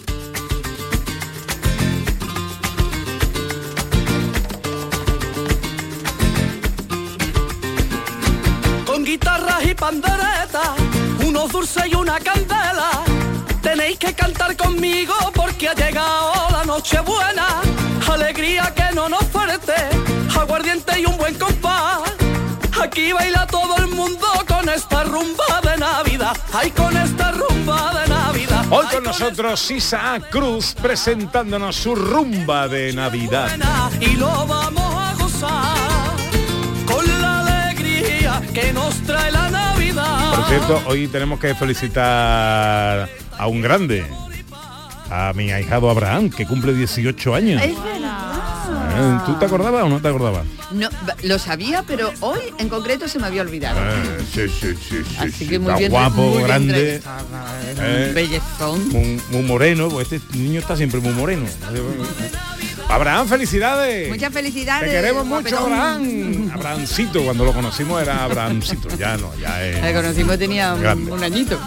Con guitarras y panderetas, unos dulces y una candela. Tenéis que cantar conmigo porque ha llegado la noche buena. Alegría que no nos falte, aguardiente y un buen compás. Aquí baila todo el mundo con esta rumba de Navidad. Ay, con esta rumba de Navidad. Hoy con nosotros Isaac Cruz presentándonos su rumba de Navidad. Y lo vamos a gozar con la alegría que nos trae la Navidad. Por cierto, hoy tenemos que felicitar a un grande, a mi ahijado Abraham, que cumple 18 años. Es verdad. ¿Tú te acordabas o no te acordabas? No, lo sabía, pero hoy en concreto se me había olvidado. Sí. Así que muy está bien, guapo, muy bien grande, bellezón. muy moreno, pues este niño está siempre muy moreno. Abraham, felicidades. Muchas felicidades. Te queremos mucho, guapetón. Abraham. Abrahamcito, cuando lo conocimos era Abrahamcito, ya no, ya es. Lo conocimos tenía grande. un añito.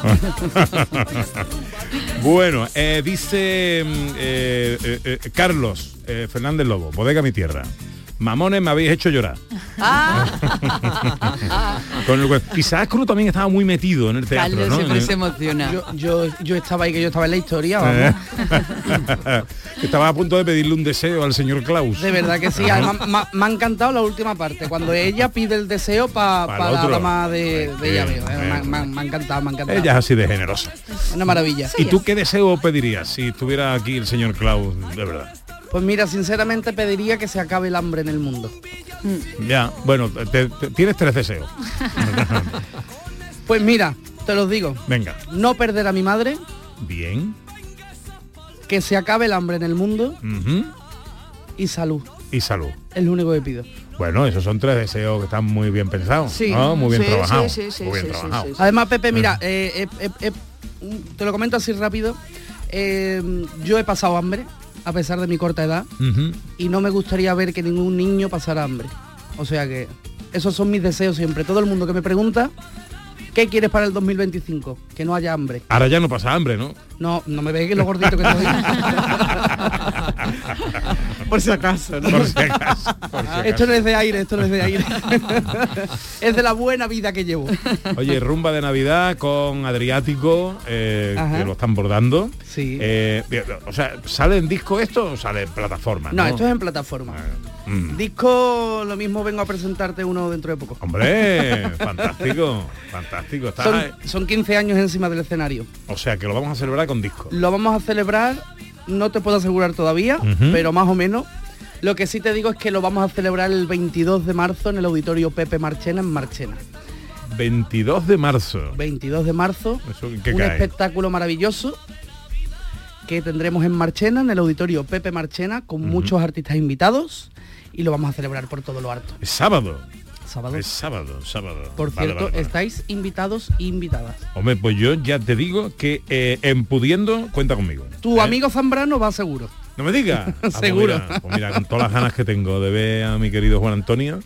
Bueno, dice Carlos Fernández Lobo, Bodega Mi Tierra. Mamones, me habéis hecho llorar. Con el, Isaac Cruz también estaba muy metido en el teatro, Carlos ¿no? siempre se emociona. Yo estaba ahí, que yo estaba en la historia, vamos. Estaba a punto de pedirle un deseo al señor Klaus. De verdad que sí. Además, me ha encantado la última parte, cuando ella pide el deseo para la dama de llaveo. Me ha encantado, Ella es así de generosa. Una maravilla. ¿Y tú qué deseo pedirías si estuviera aquí el señor Klaus, de verdad? Pues mira, sinceramente pediría que se acabe el hambre en el mundo. Ya, bueno, tienes 3 deseos. Pues mira, te los digo. Venga. No perder a mi madre. Bien. Que se acabe el hambre en el mundo. Y salud. Y salud. Es lo único que pido. Bueno, esos son 3 deseos que están muy bien pensados, Sí, ¿no? Muy bien sí, trabajados. sí, Muy bien trabajados. Además, Pepe, mira, te lo comento así rápido. Yo he pasado hambre, a pesar de mi corta edad, y no me gustaría ver que ningún niño pasara hambre. O sea que esos son mis deseos siempre. Todo el mundo que me pregunta, ¿qué quieres para el 2025? Que no haya hambre. Ahora ya no pasa hambre, ¿no? No me veis lo gordito que estoy. Por si acaso, ¿no? Por si acaso. Esto no es de aire, es de la buena vida que llevo. Oye, rumba de Navidad con Adriático, que lo están bordando. Sí. O sea, ¿sale en disco esto o sale en plataforma? No, esto es en plataforma. Disco, lo mismo vengo a presentarte uno dentro de poco. Hombre, fantástico. Son 15 años encima del escenario. O sea, que lo vamos a celebrar con disco. Lo vamos a celebrar, no te puedo asegurar todavía, pero más o menos. Lo que sí te digo es que lo vamos a celebrar el 22 de marzo en el Auditorio Pepe Marchena en Marchena. 22 de marzo. 22 de marzo. ¿Eso qué un cae? Espectáculo maravilloso que tendremos en Marchena, en el Auditorio Pepe Marchena, con muchos artistas invitados, y lo vamos a celebrar por todo lo alto. Es sábado. ¿Sábado? Es sábado. Por cierto, estáis invitados e invitadas. Hombre, pues yo ya te digo que en pudiendo cuenta conmigo. Tu amigo Zambrano va seguro. No me digas. Seguro. Pues mira, con todas las ganas que tengo de ver a mi querido Juan Antonio,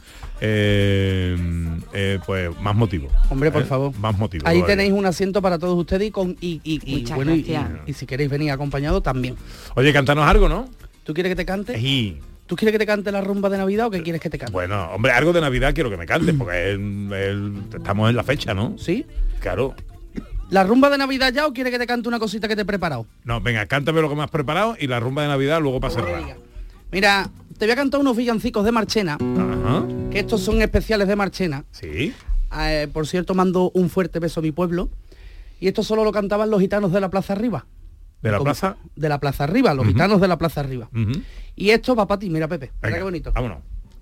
pues más motivo. Hombre, por favor. Más motivo. Ahí tenéis un asiento para todos ustedes y bueno, gracias. y si queréis venir acompañado también. Oye, cántanos algo, ¿no? ¿Tú quieres que te cante? Sí. ¿Tú quieres que te cante la rumba de Navidad o qué quieres que te cante? Bueno, hombre, algo de Navidad quiero que me cantes, porque estamos en la fecha, ¿no? ¿Sí? Claro. ¿La rumba de Navidad ya o quieres que te cante una cosita que te he preparado? No, venga, cántame lo que me has preparado y la rumba de Navidad luego para cerrar. Mira, te voy a cantar unos villancicos de Marchena, que estos son especiales de Marchena. Sí. Por cierto, mando un fuerte beso a mi pueblo. Y esto solo lo cantaban los gitanos de la Plaza Arriba. ¿De la plaza? De la Plaza Arriba, los gitanos de la Plaza Arriba. Y esto va para ti, mira, Pepe. Mira qué bonito. Vámonos.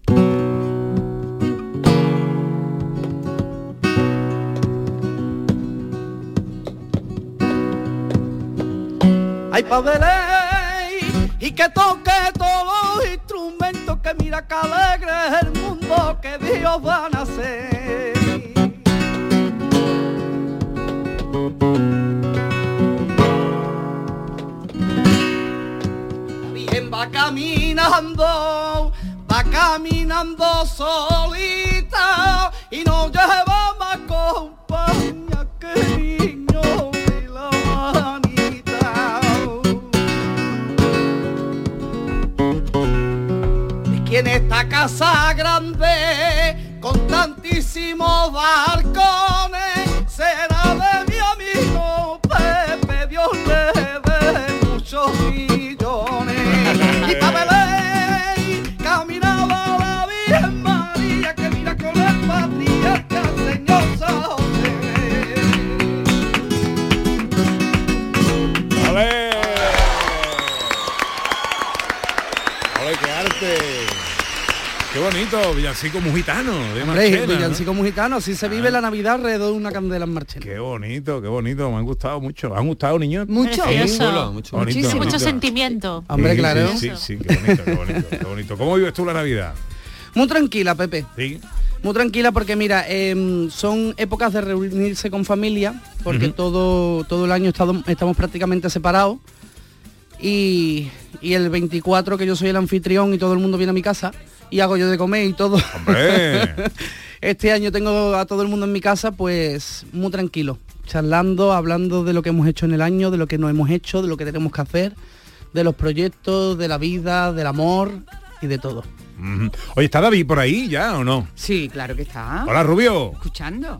Ay, pa' Belén, y que toque todos los instrumentos, que mira que alegre es el mundo que Dios va a nacer. La Virgen va caminando solita y no lleva más compañía que niño de la manita. ¿De quién esta casa grande con tantísimos balcones? Será de mi amigo Pepe, Dios le dé muchos millones. Y pa' Belén caminaba la Virgen María, que mira con el patriarca al Señor San José. ¡Ole! ¡Ole, qué arte! ¡Qué bonito! Villancico mujitano de Marchena, Villancico mujitano, así se vive la Navidad alrededor de una candela en Marchena. Qué bonito, me han gustado mucho. ¿Han gustado, niños? Mucho. Mucho sentimiento. Hombre, claro. Sí, qué bonito. ¿Cómo vives tú la Navidad? Muy tranquila, Pepe. Sí. Muy tranquila porque mira, son épocas de reunirse con familia, porque todo el año estamos prácticamente separados. Y el 24, que yo soy el anfitrión y todo el mundo viene a mi casa y hago yo de comer y todo. ¡Hombre! Este año tengo a todo el mundo en mi casa, pues muy tranquilo, charlando, hablando de lo que hemos hecho en el año, de lo que no hemos hecho, de lo que tenemos que hacer, de los proyectos, de la vida, del amor y de todo. Oye, ¿está David por ahí ya o no? Sí, claro que está. Hola, Rubio. Escuchando.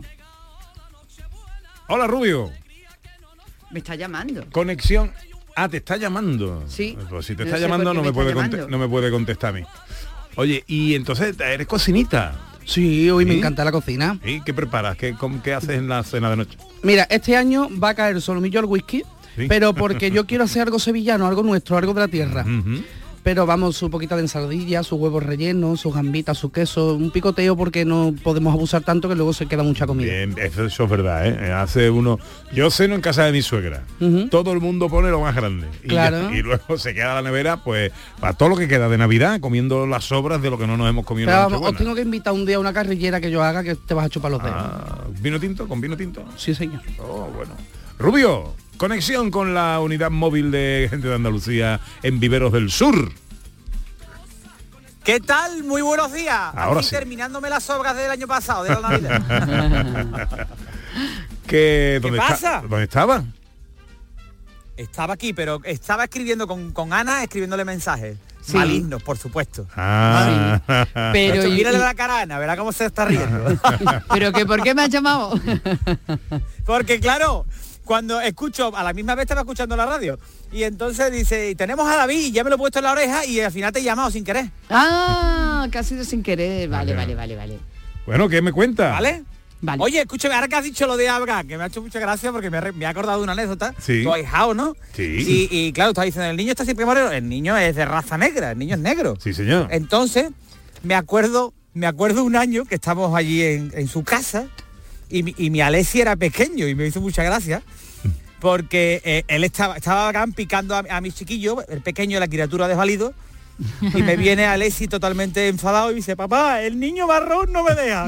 Hola, Rubio. Me está llamando. Conexión. Ah, te está llamando. Sí. Pues si te No está sé llamando por no qué me, me puede está llamando. no me puede contestar a mí. Oye, y entonces eres cocinita. Sí, hoy me encanta la cocina. ¿Y qué preparas? ¿Qué haces en la cena de noche? Mira, este año va a caer solomillo al whisky, ¿Sí? pero porque yo quiero hacer algo sevillano, algo nuestro, algo de la tierra. Pero vamos, su poquita de ensaladilla, sus huevos rellenos, sus gambitas, su queso, un picoteo porque no podemos abusar tanto que luego se queda mucha comida. Bien, eso es verdad, ¿eh? Hace uno... Yo ceno en casa de mi suegra. Todo el mundo pone lo más grande. Claro. Y luego se queda la nevera, pues, para todo lo que queda de Navidad, comiendo las sobras de lo que no nos hemos comido en Pero la vamos, Nochebuena. os tengo que invitar un día a una carrillera que yo haga que te vas a chupar los dedos. ¿Vino tinto? ¿Con vino tinto? Sí, señor. Oh, bueno. Rubio, conexión con la unidad móvil de gente de Andalucía en Viveros del Sur. ¿Qué tal? Muy buenos días. Ahora Aquí sí. terminándome las obras del año pasado, de la Navidad. ¿Qué pasa? ¿Dónde estaba? Estaba aquí, pero estaba escribiendo con Ana, escribiéndole mensajes. Sí. Malignos, por supuesto. Pero mírale la cara a Ana, verá cómo se está riendo. Pero que ¿por qué me has llamado? Porque claro, cuando escucho, a la misma vez estaba escuchando la radio, y entonces dice, y tenemos a David, y ya me lo he puesto en la oreja, y al final te he llamado sin querer. Ah, que ha sido sin querer. Vale. Bueno, ¿qué me cuenta? ¿Vale? Oye, escúchame, ahora que has dicho lo de Abraham, que me ha hecho mucha gracia porque me ha acordado de una anécdota. Sí. Tu ahijado, ¿no? Sí. Y claro, está diciendo, el niño está siempre moreno, el niño es de raza negra, el niño es negro. Sí, señor. Entonces, me acuerdo un año que estábamos allí en su casa y mi Alessi era pequeño y me hizo mucha gracia porque él estaba acá picando a mi chiquillo, el pequeño, la criatura desvalido, y me viene Alessi totalmente enfadado y dice, papá, el niño marrón no me deja.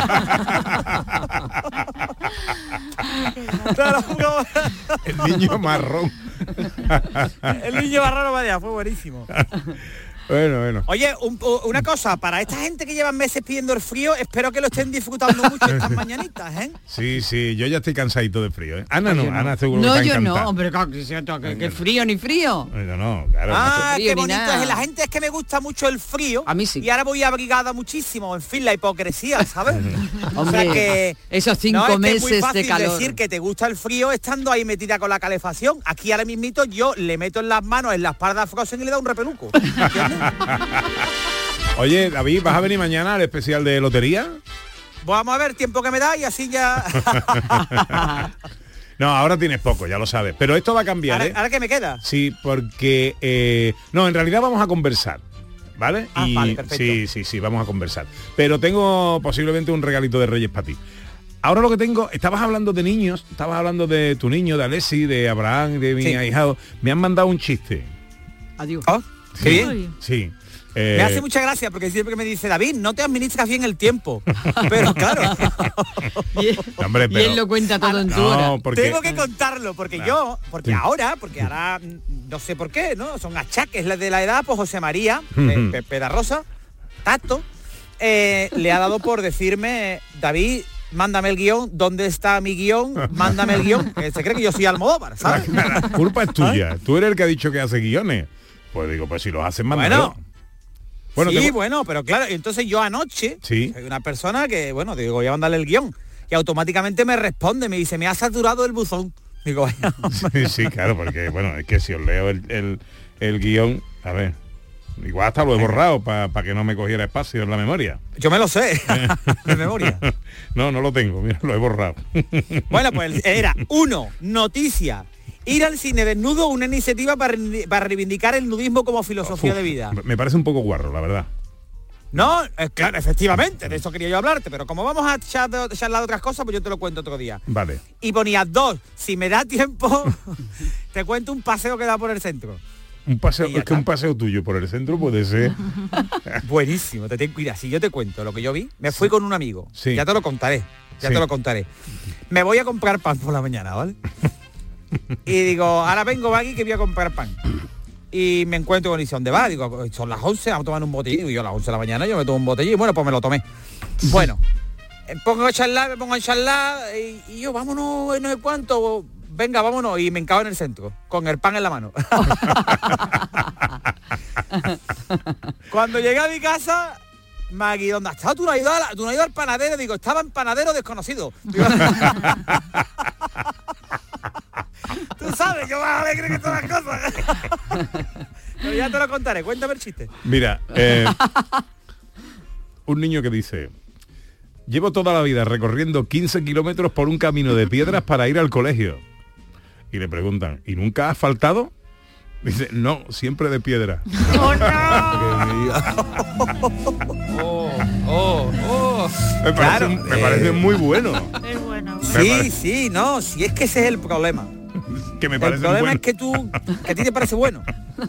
El niño marrón. El niño marrón no me deja, fue buenísimo. Bueno. Oye, una cosa, para esta gente que llevan meses pidiendo el frío, espero que lo estén disfrutando mucho estas mañanitas, ¿eh? Sí, yo ya estoy cansadito de frío, ¿eh? Ana no, Ana seguro No, que está yo encantada. no, hombre, que frío ni frío. No, claro. Ah, frío qué ni bonito nada. es. La gente es que me gusta mucho el frío. A mí sí. Y ahora voy abrigada muchísimo. En fin, la hipocresía, ¿sabes? Hombre, o sea que esos 5 es que es meses muy fácil de calor. decir que te gusta el frío estando ahí metida con la calefacción. Aquí ahora mismito yo le meto en las manos en la espalda a Frozen y le da un repeluco. Oye, David, ¿vas a venir mañana al especial de lotería? Vamos a ver tiempo que me da y así ya... No, ahora tienes poco, ya lo sabes. Pero esto va a cambiar, ¿eh? ¿Ahora qué me queda? Sí, porque... no, en realidad vamos a conversar, ¿vale? Vale, perfecto. Sí, vamos a conversar. Pero tengo posiblemente un regalito de Reyes para ti. Ahora lo que tengo... Estabas hablando de niños, estabas hablando de tu niño, de Alessi, de Abraham, de mi ahijado. Me han mandado un chiste. Adiós. Oh, qué bien. Sí. Me hace mucha gracia porque siempre me dice, David, no te administras bien el tiempo. Pero claro. Hombre, Y él lo cuenta todo en tu hora. porque... Tengo que contarlo, porque ahora no sé por qué, ¿no? Son achaques de la edad, pues José María, Pedarrosa, Tato, le ha dado por decirme, David, mándame el guión, ¿dónde está mi guión? Mándame el guión. Se cree que yo soy Almodóvar, ¿sabes? La culpa es tuya. Tú eres el que ha dicho que hace guiones. Pues digo, pues si los hacen, mándalo. Bueno, sí, bueno, pero claro, entonces yo anoche soy una persona que, bueno, digo, voy a mandarle el guión y automáticamente me responde, me dice, me ha saturado el buzón. Digo, vaya. Sí, claro, porque, bueno, es que si os leo el guión, a ver, igual hasta lo he borrado para que no me cogiera espacio en la memoria. Yo me lo sé, de memoria. No lo tengo, mira, lo he borrado. Bueno, pues era, 1, noticia. Ir al cine desnudo, una iniciativa para reivindicar el nudismo como filosofía de vida. Me parece un poco guarro, la verdad. No, claro, efectivamente, de eso quería yo hablarte, pero como vamos a charlar de otras cosas, pues yo te lo cuento otro día. Vale. Y ponía 2, si me da tiempo, te cuento un paseo que da por el centro. Un paseo, es que un paseo tuyo por el centro puede ser... Buenísimo, mira, si yo te cuento lo que yo vi, me fui con un amigo, ya te lo contaré, te lo contaré. Me voy a comprar pan por la mañana, ¿vale? Y digo, ahora vengo aquí que voy a comprar pan. Y me encuentro con ¿dónde va? Digo, son las 11, vamos a tomar un botellín. Y yo a las 11 de la mañana yo me tomo un botellín. Bueno, pues me lo tomé. Bueno, me pongo a charlar y yo, vámonos, no sé cuánto. Venga, vámonos. Y me encabo en el centro, con el pan en la mano. Cuando llegué a mi casa, Maggie, ¿dónde has estado? ¿Tú no has ido al panadero? Digo, estaba en panadero desconocido. Digo, tú sabes, yo más alegre que todas las cosas. Pero ya te lo contaré, cuéntame el chiste. Mira, un niño que dice, llevo toda la vida recorriendo 15 kilómetros por un camino de piedras para ir al colegio. Y le preguntan, ¿y nunca has faltado? Dice, no, siempre de piedra. ¡Oh, no! Me parece muy bueno. Es bueno. Sí, no, si es que ese es el problema. Que me parece el problema bueno. es que a ti te parece bueno.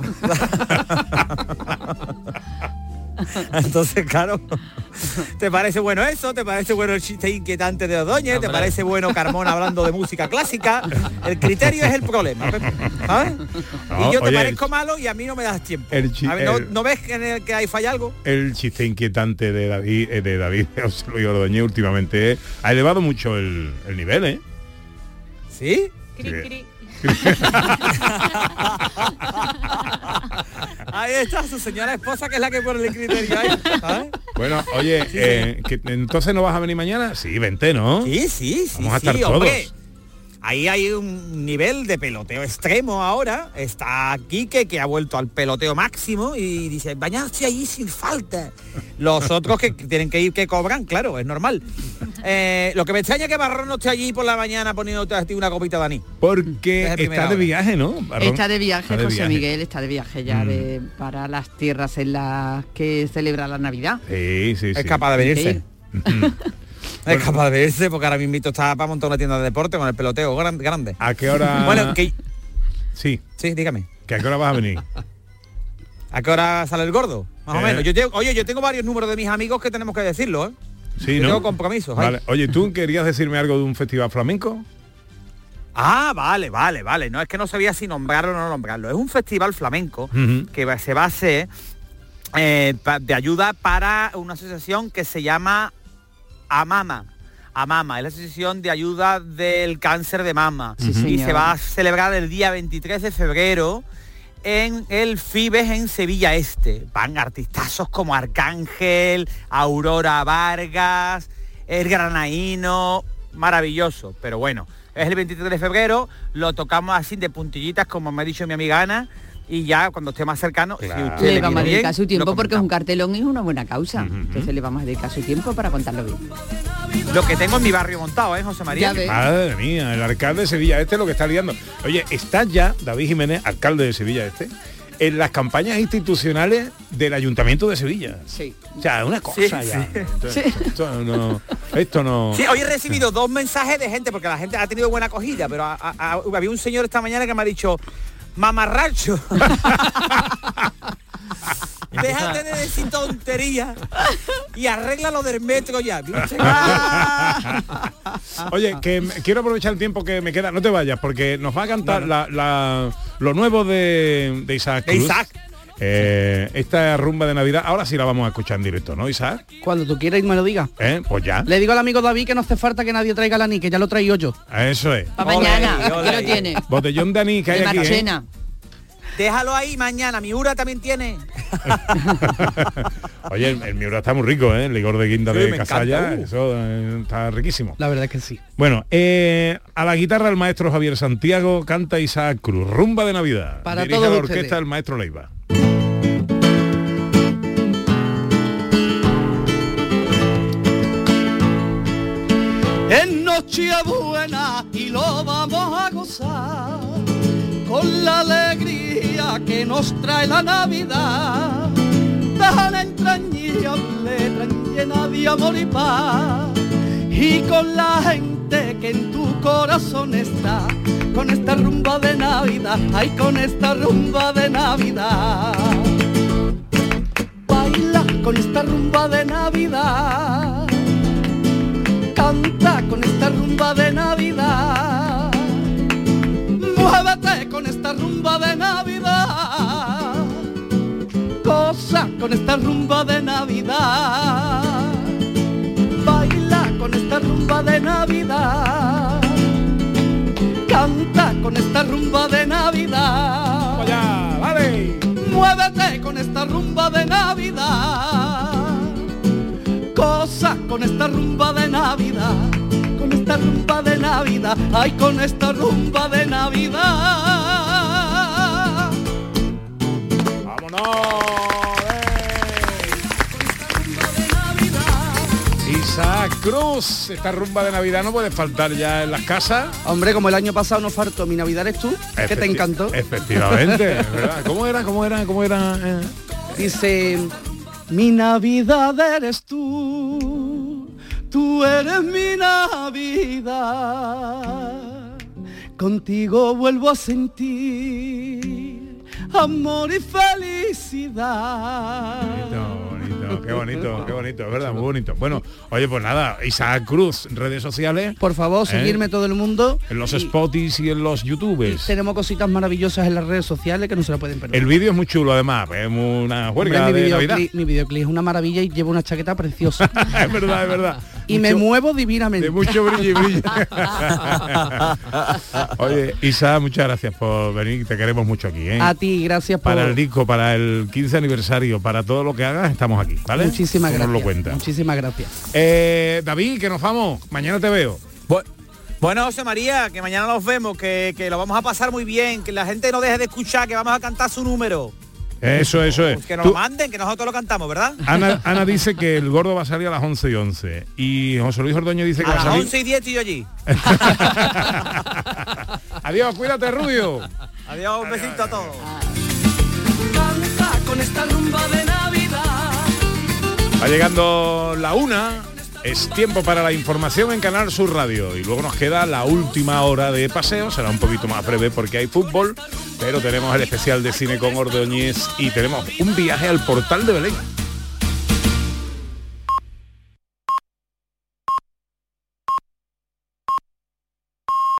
Entonces, claro, ¿te parece bueno eso? ¿Te parece bueno el chiste inquietante de Ordóñez? ¿Te parece bueno Carmona hablando de música clásica? El criterio es el problema, Pepe, ¿sabes? No, y yo te oye, parezco malo y a mí no me das tiempo. A ver, ¿no ves que ahí falla algo? El chiste inquietante de David José Luis Ordóñez últimamente ha elevado mucho el nivel, ¿eh? ¿Sí? Cri, cri. Ahí está su señora esposa, que es la que pone el criterio ahí, ¿sabes? Bueno, oye, que entonces no vas a venir mañana. Sí, vente, ¿no? Sí. Vamos a estar todos. Hombre. Ahí hay un nivel de peloteo extremo ahora. Está Quique, que ha vuelto al peloteo máximo y dice, bañarse ahí sin falta. Los otros que tienen que ir, que cobran, claro, es normal. Lo que me extraña es que Barrón no esté allí por la mañana poniéndote a ti una copita de anís. Porque está de viaje, ¿no? Barrón está de viaje, está de José viaje. Miguel está de viaje ya para las tierras en las que celebra la Navidad. Sí. Es capaz de venirse. Es capaz de verse, porque ahora mismo está para montar una tienda de deporte con el peloteo grande. ¿A qué hora? Bueno, que... Sí, dígame. ¿Que a qué hora vas a venir? ¿A qué hora sale el gordo? Más o menos. Yo tengo varios números de mis amigos que tenemos que decirlo, ¿eh? Sí, yo ¿no? tengo compromisos. Vale. Oye, ¿tú querías decirme algo de un festival flamenco? Ah, vale. No es que no sabía si nombrarlo o no nombrarlo. Es un festival flamenco que se va a hacer de ayuda para una asociación que se llama AMAMA, es la Asociación de Ayuda del Cáncer de Mama. Sí, y señor. se va a celebrar el día 23 de febrero en el Fibes en Sevilla Este. Van artistazos como Arcángel, Aurora Vargas, El Granaíno, maravilloso. Pero bueno, es el 23 de febrero, lo tocamos así de puntillitas, como me ha dicho mi amiga Ana, y ya cuando esté más cercano, Claro. si usted Le vamos a viene dedicar bien, su tiempo lo porque es un comentamos. cartelón y es una buena causa. Entonces le vamos a dedicar su tiempo para contarlo bien. Lo que tengo en mi barrio montado, José María. Ya ves. Madre mía, el alcalde de Sevilla Este es lo que está liando. Oye, está ya David Jiménez, alcalde de Sevilla Este, en las campañas institucionales del Ayuntamiento de Sevilla. Sí. O sea, una cosa Sí, ya. sí. Entonces, esto no. Sí, hoy he recibido 2 mensajes de gente, porque la gente ha tenido buena acogida, pero había un señor esta mañana que me ha dicho, mamarracho. Déjate de decir tonterías y arregla lo del metro ya. Oye, que quiero aprovechar el tiempo que me queda. No te vayas, porque nos va a cantar lo nuevo de Isaac Cruz. De Isaac. Esta rumba de Navidad, ahora sí la vamos a escuchar en directo, ¿no, Isaac? Cuando tú quieras y me lo digas. Pues ya. Le digo al amigo David que no hace falta que nadie traiga el anís, que ya lo traigo yo. Eso es. Para mañana, que lo tiene. Botellón de anís que hay De aquí. Marchena. Déjalo ahí mañana, mi Ura también tiene. Oye, el Miura está muy rico, ¿eh? El licor de guinda Sí, de me Casalla, encanta. eso está riquísimo. La verdad es que sí. Bueno, a la guitarra el maestro Javier Santiago, canta Isaac Cruz, rumba de Navidad. Para Dirige todos la ustedes. orquesta el maestro Leiva. Es Nochebuena y lo vamos a gozar con la alegría que nos trae la Navidad, tan entrañable, tan llena de amor y paz, y con la gente que en tu corazón está, con esta rumba de Navidad, ay, con esta rumba de Navidad. Baila con esta rumba de Navidad, canta con esta rumba de Navidad, muévete con esta rumba de Navidad, goza con esta rumba de Navidad, baila con esta rumba de Navidad, canta con esta rumba de Navidad. ¡Vaya, vale! Muévete con esta rumba de Navidad, goza con esta rumba de Navidad, con esta rumba de Navidad, ay, con esta rumba de Navidad. ¡Vámonos! Isaac Isaac Cruz, esta rumba de Navidad no puede faltar ya en las casas. Hombre, como el año pasado nos faltó Mi Navidad eres tú, que te encantó. Efectivamente, ¿verdad? ¿Cómo era? Dice, mi Navidad eres tú eres mi Navidad, contigo vuelvo a sentir amor y felicidad. Qué bonito, es verdad, muy bonito. Bueno, oye, pues nada, Isaac Cruz, redes sociales. Por favor, seguirme todo el mundo. En los Spotify y en los YouTubes. Tenemos cositas maravillosas en las redes sociales que no se la pueden perder. El vídeo es muy chulo, además, es una juerga de Navidad. Mi videoclip es una maravilla y llevo una chaqueta preciosa. Es verdad. Y me muevo divinamente. De mucho brillo. Oye, Isa, muchas gracias por venir, te queremos mucho aquí, ¿eh? A ti, gracias por... Para el disco, para el 15 aniversario, para todo lo que hagas, estamos aquí, ¿vale? Muchísimas gracias. Nos lo cuenta. Muchísimas gracias. David, que nos vamos, mañana te veo. Bueno, José María, que mañana nos vemos, que lo vamos a pasar muy bien, que la gente no deje de escuchar, que vamos a cantar su número. Eso es. Que nos lo manden, que nosotros lo cantamos, ¿verdad? Ana dice que el gordo va a salir a las 11:11 y José Luis Ordoño dice que va a salir... A las 11:10 estoy yo allí. Adiós, cuídate, Rubio. Adiós, un besito a todos. Canta con esta rumba de Navidad. Va llegando la 1. Es tiempo para la información en Canal Sur Radio y luego nos queda la última hora de paseo, será un poquito más breve porque hay fútbol, pero tenemos el especial de cine con Ordóñez y tenemos un viaje al Portal de Belén.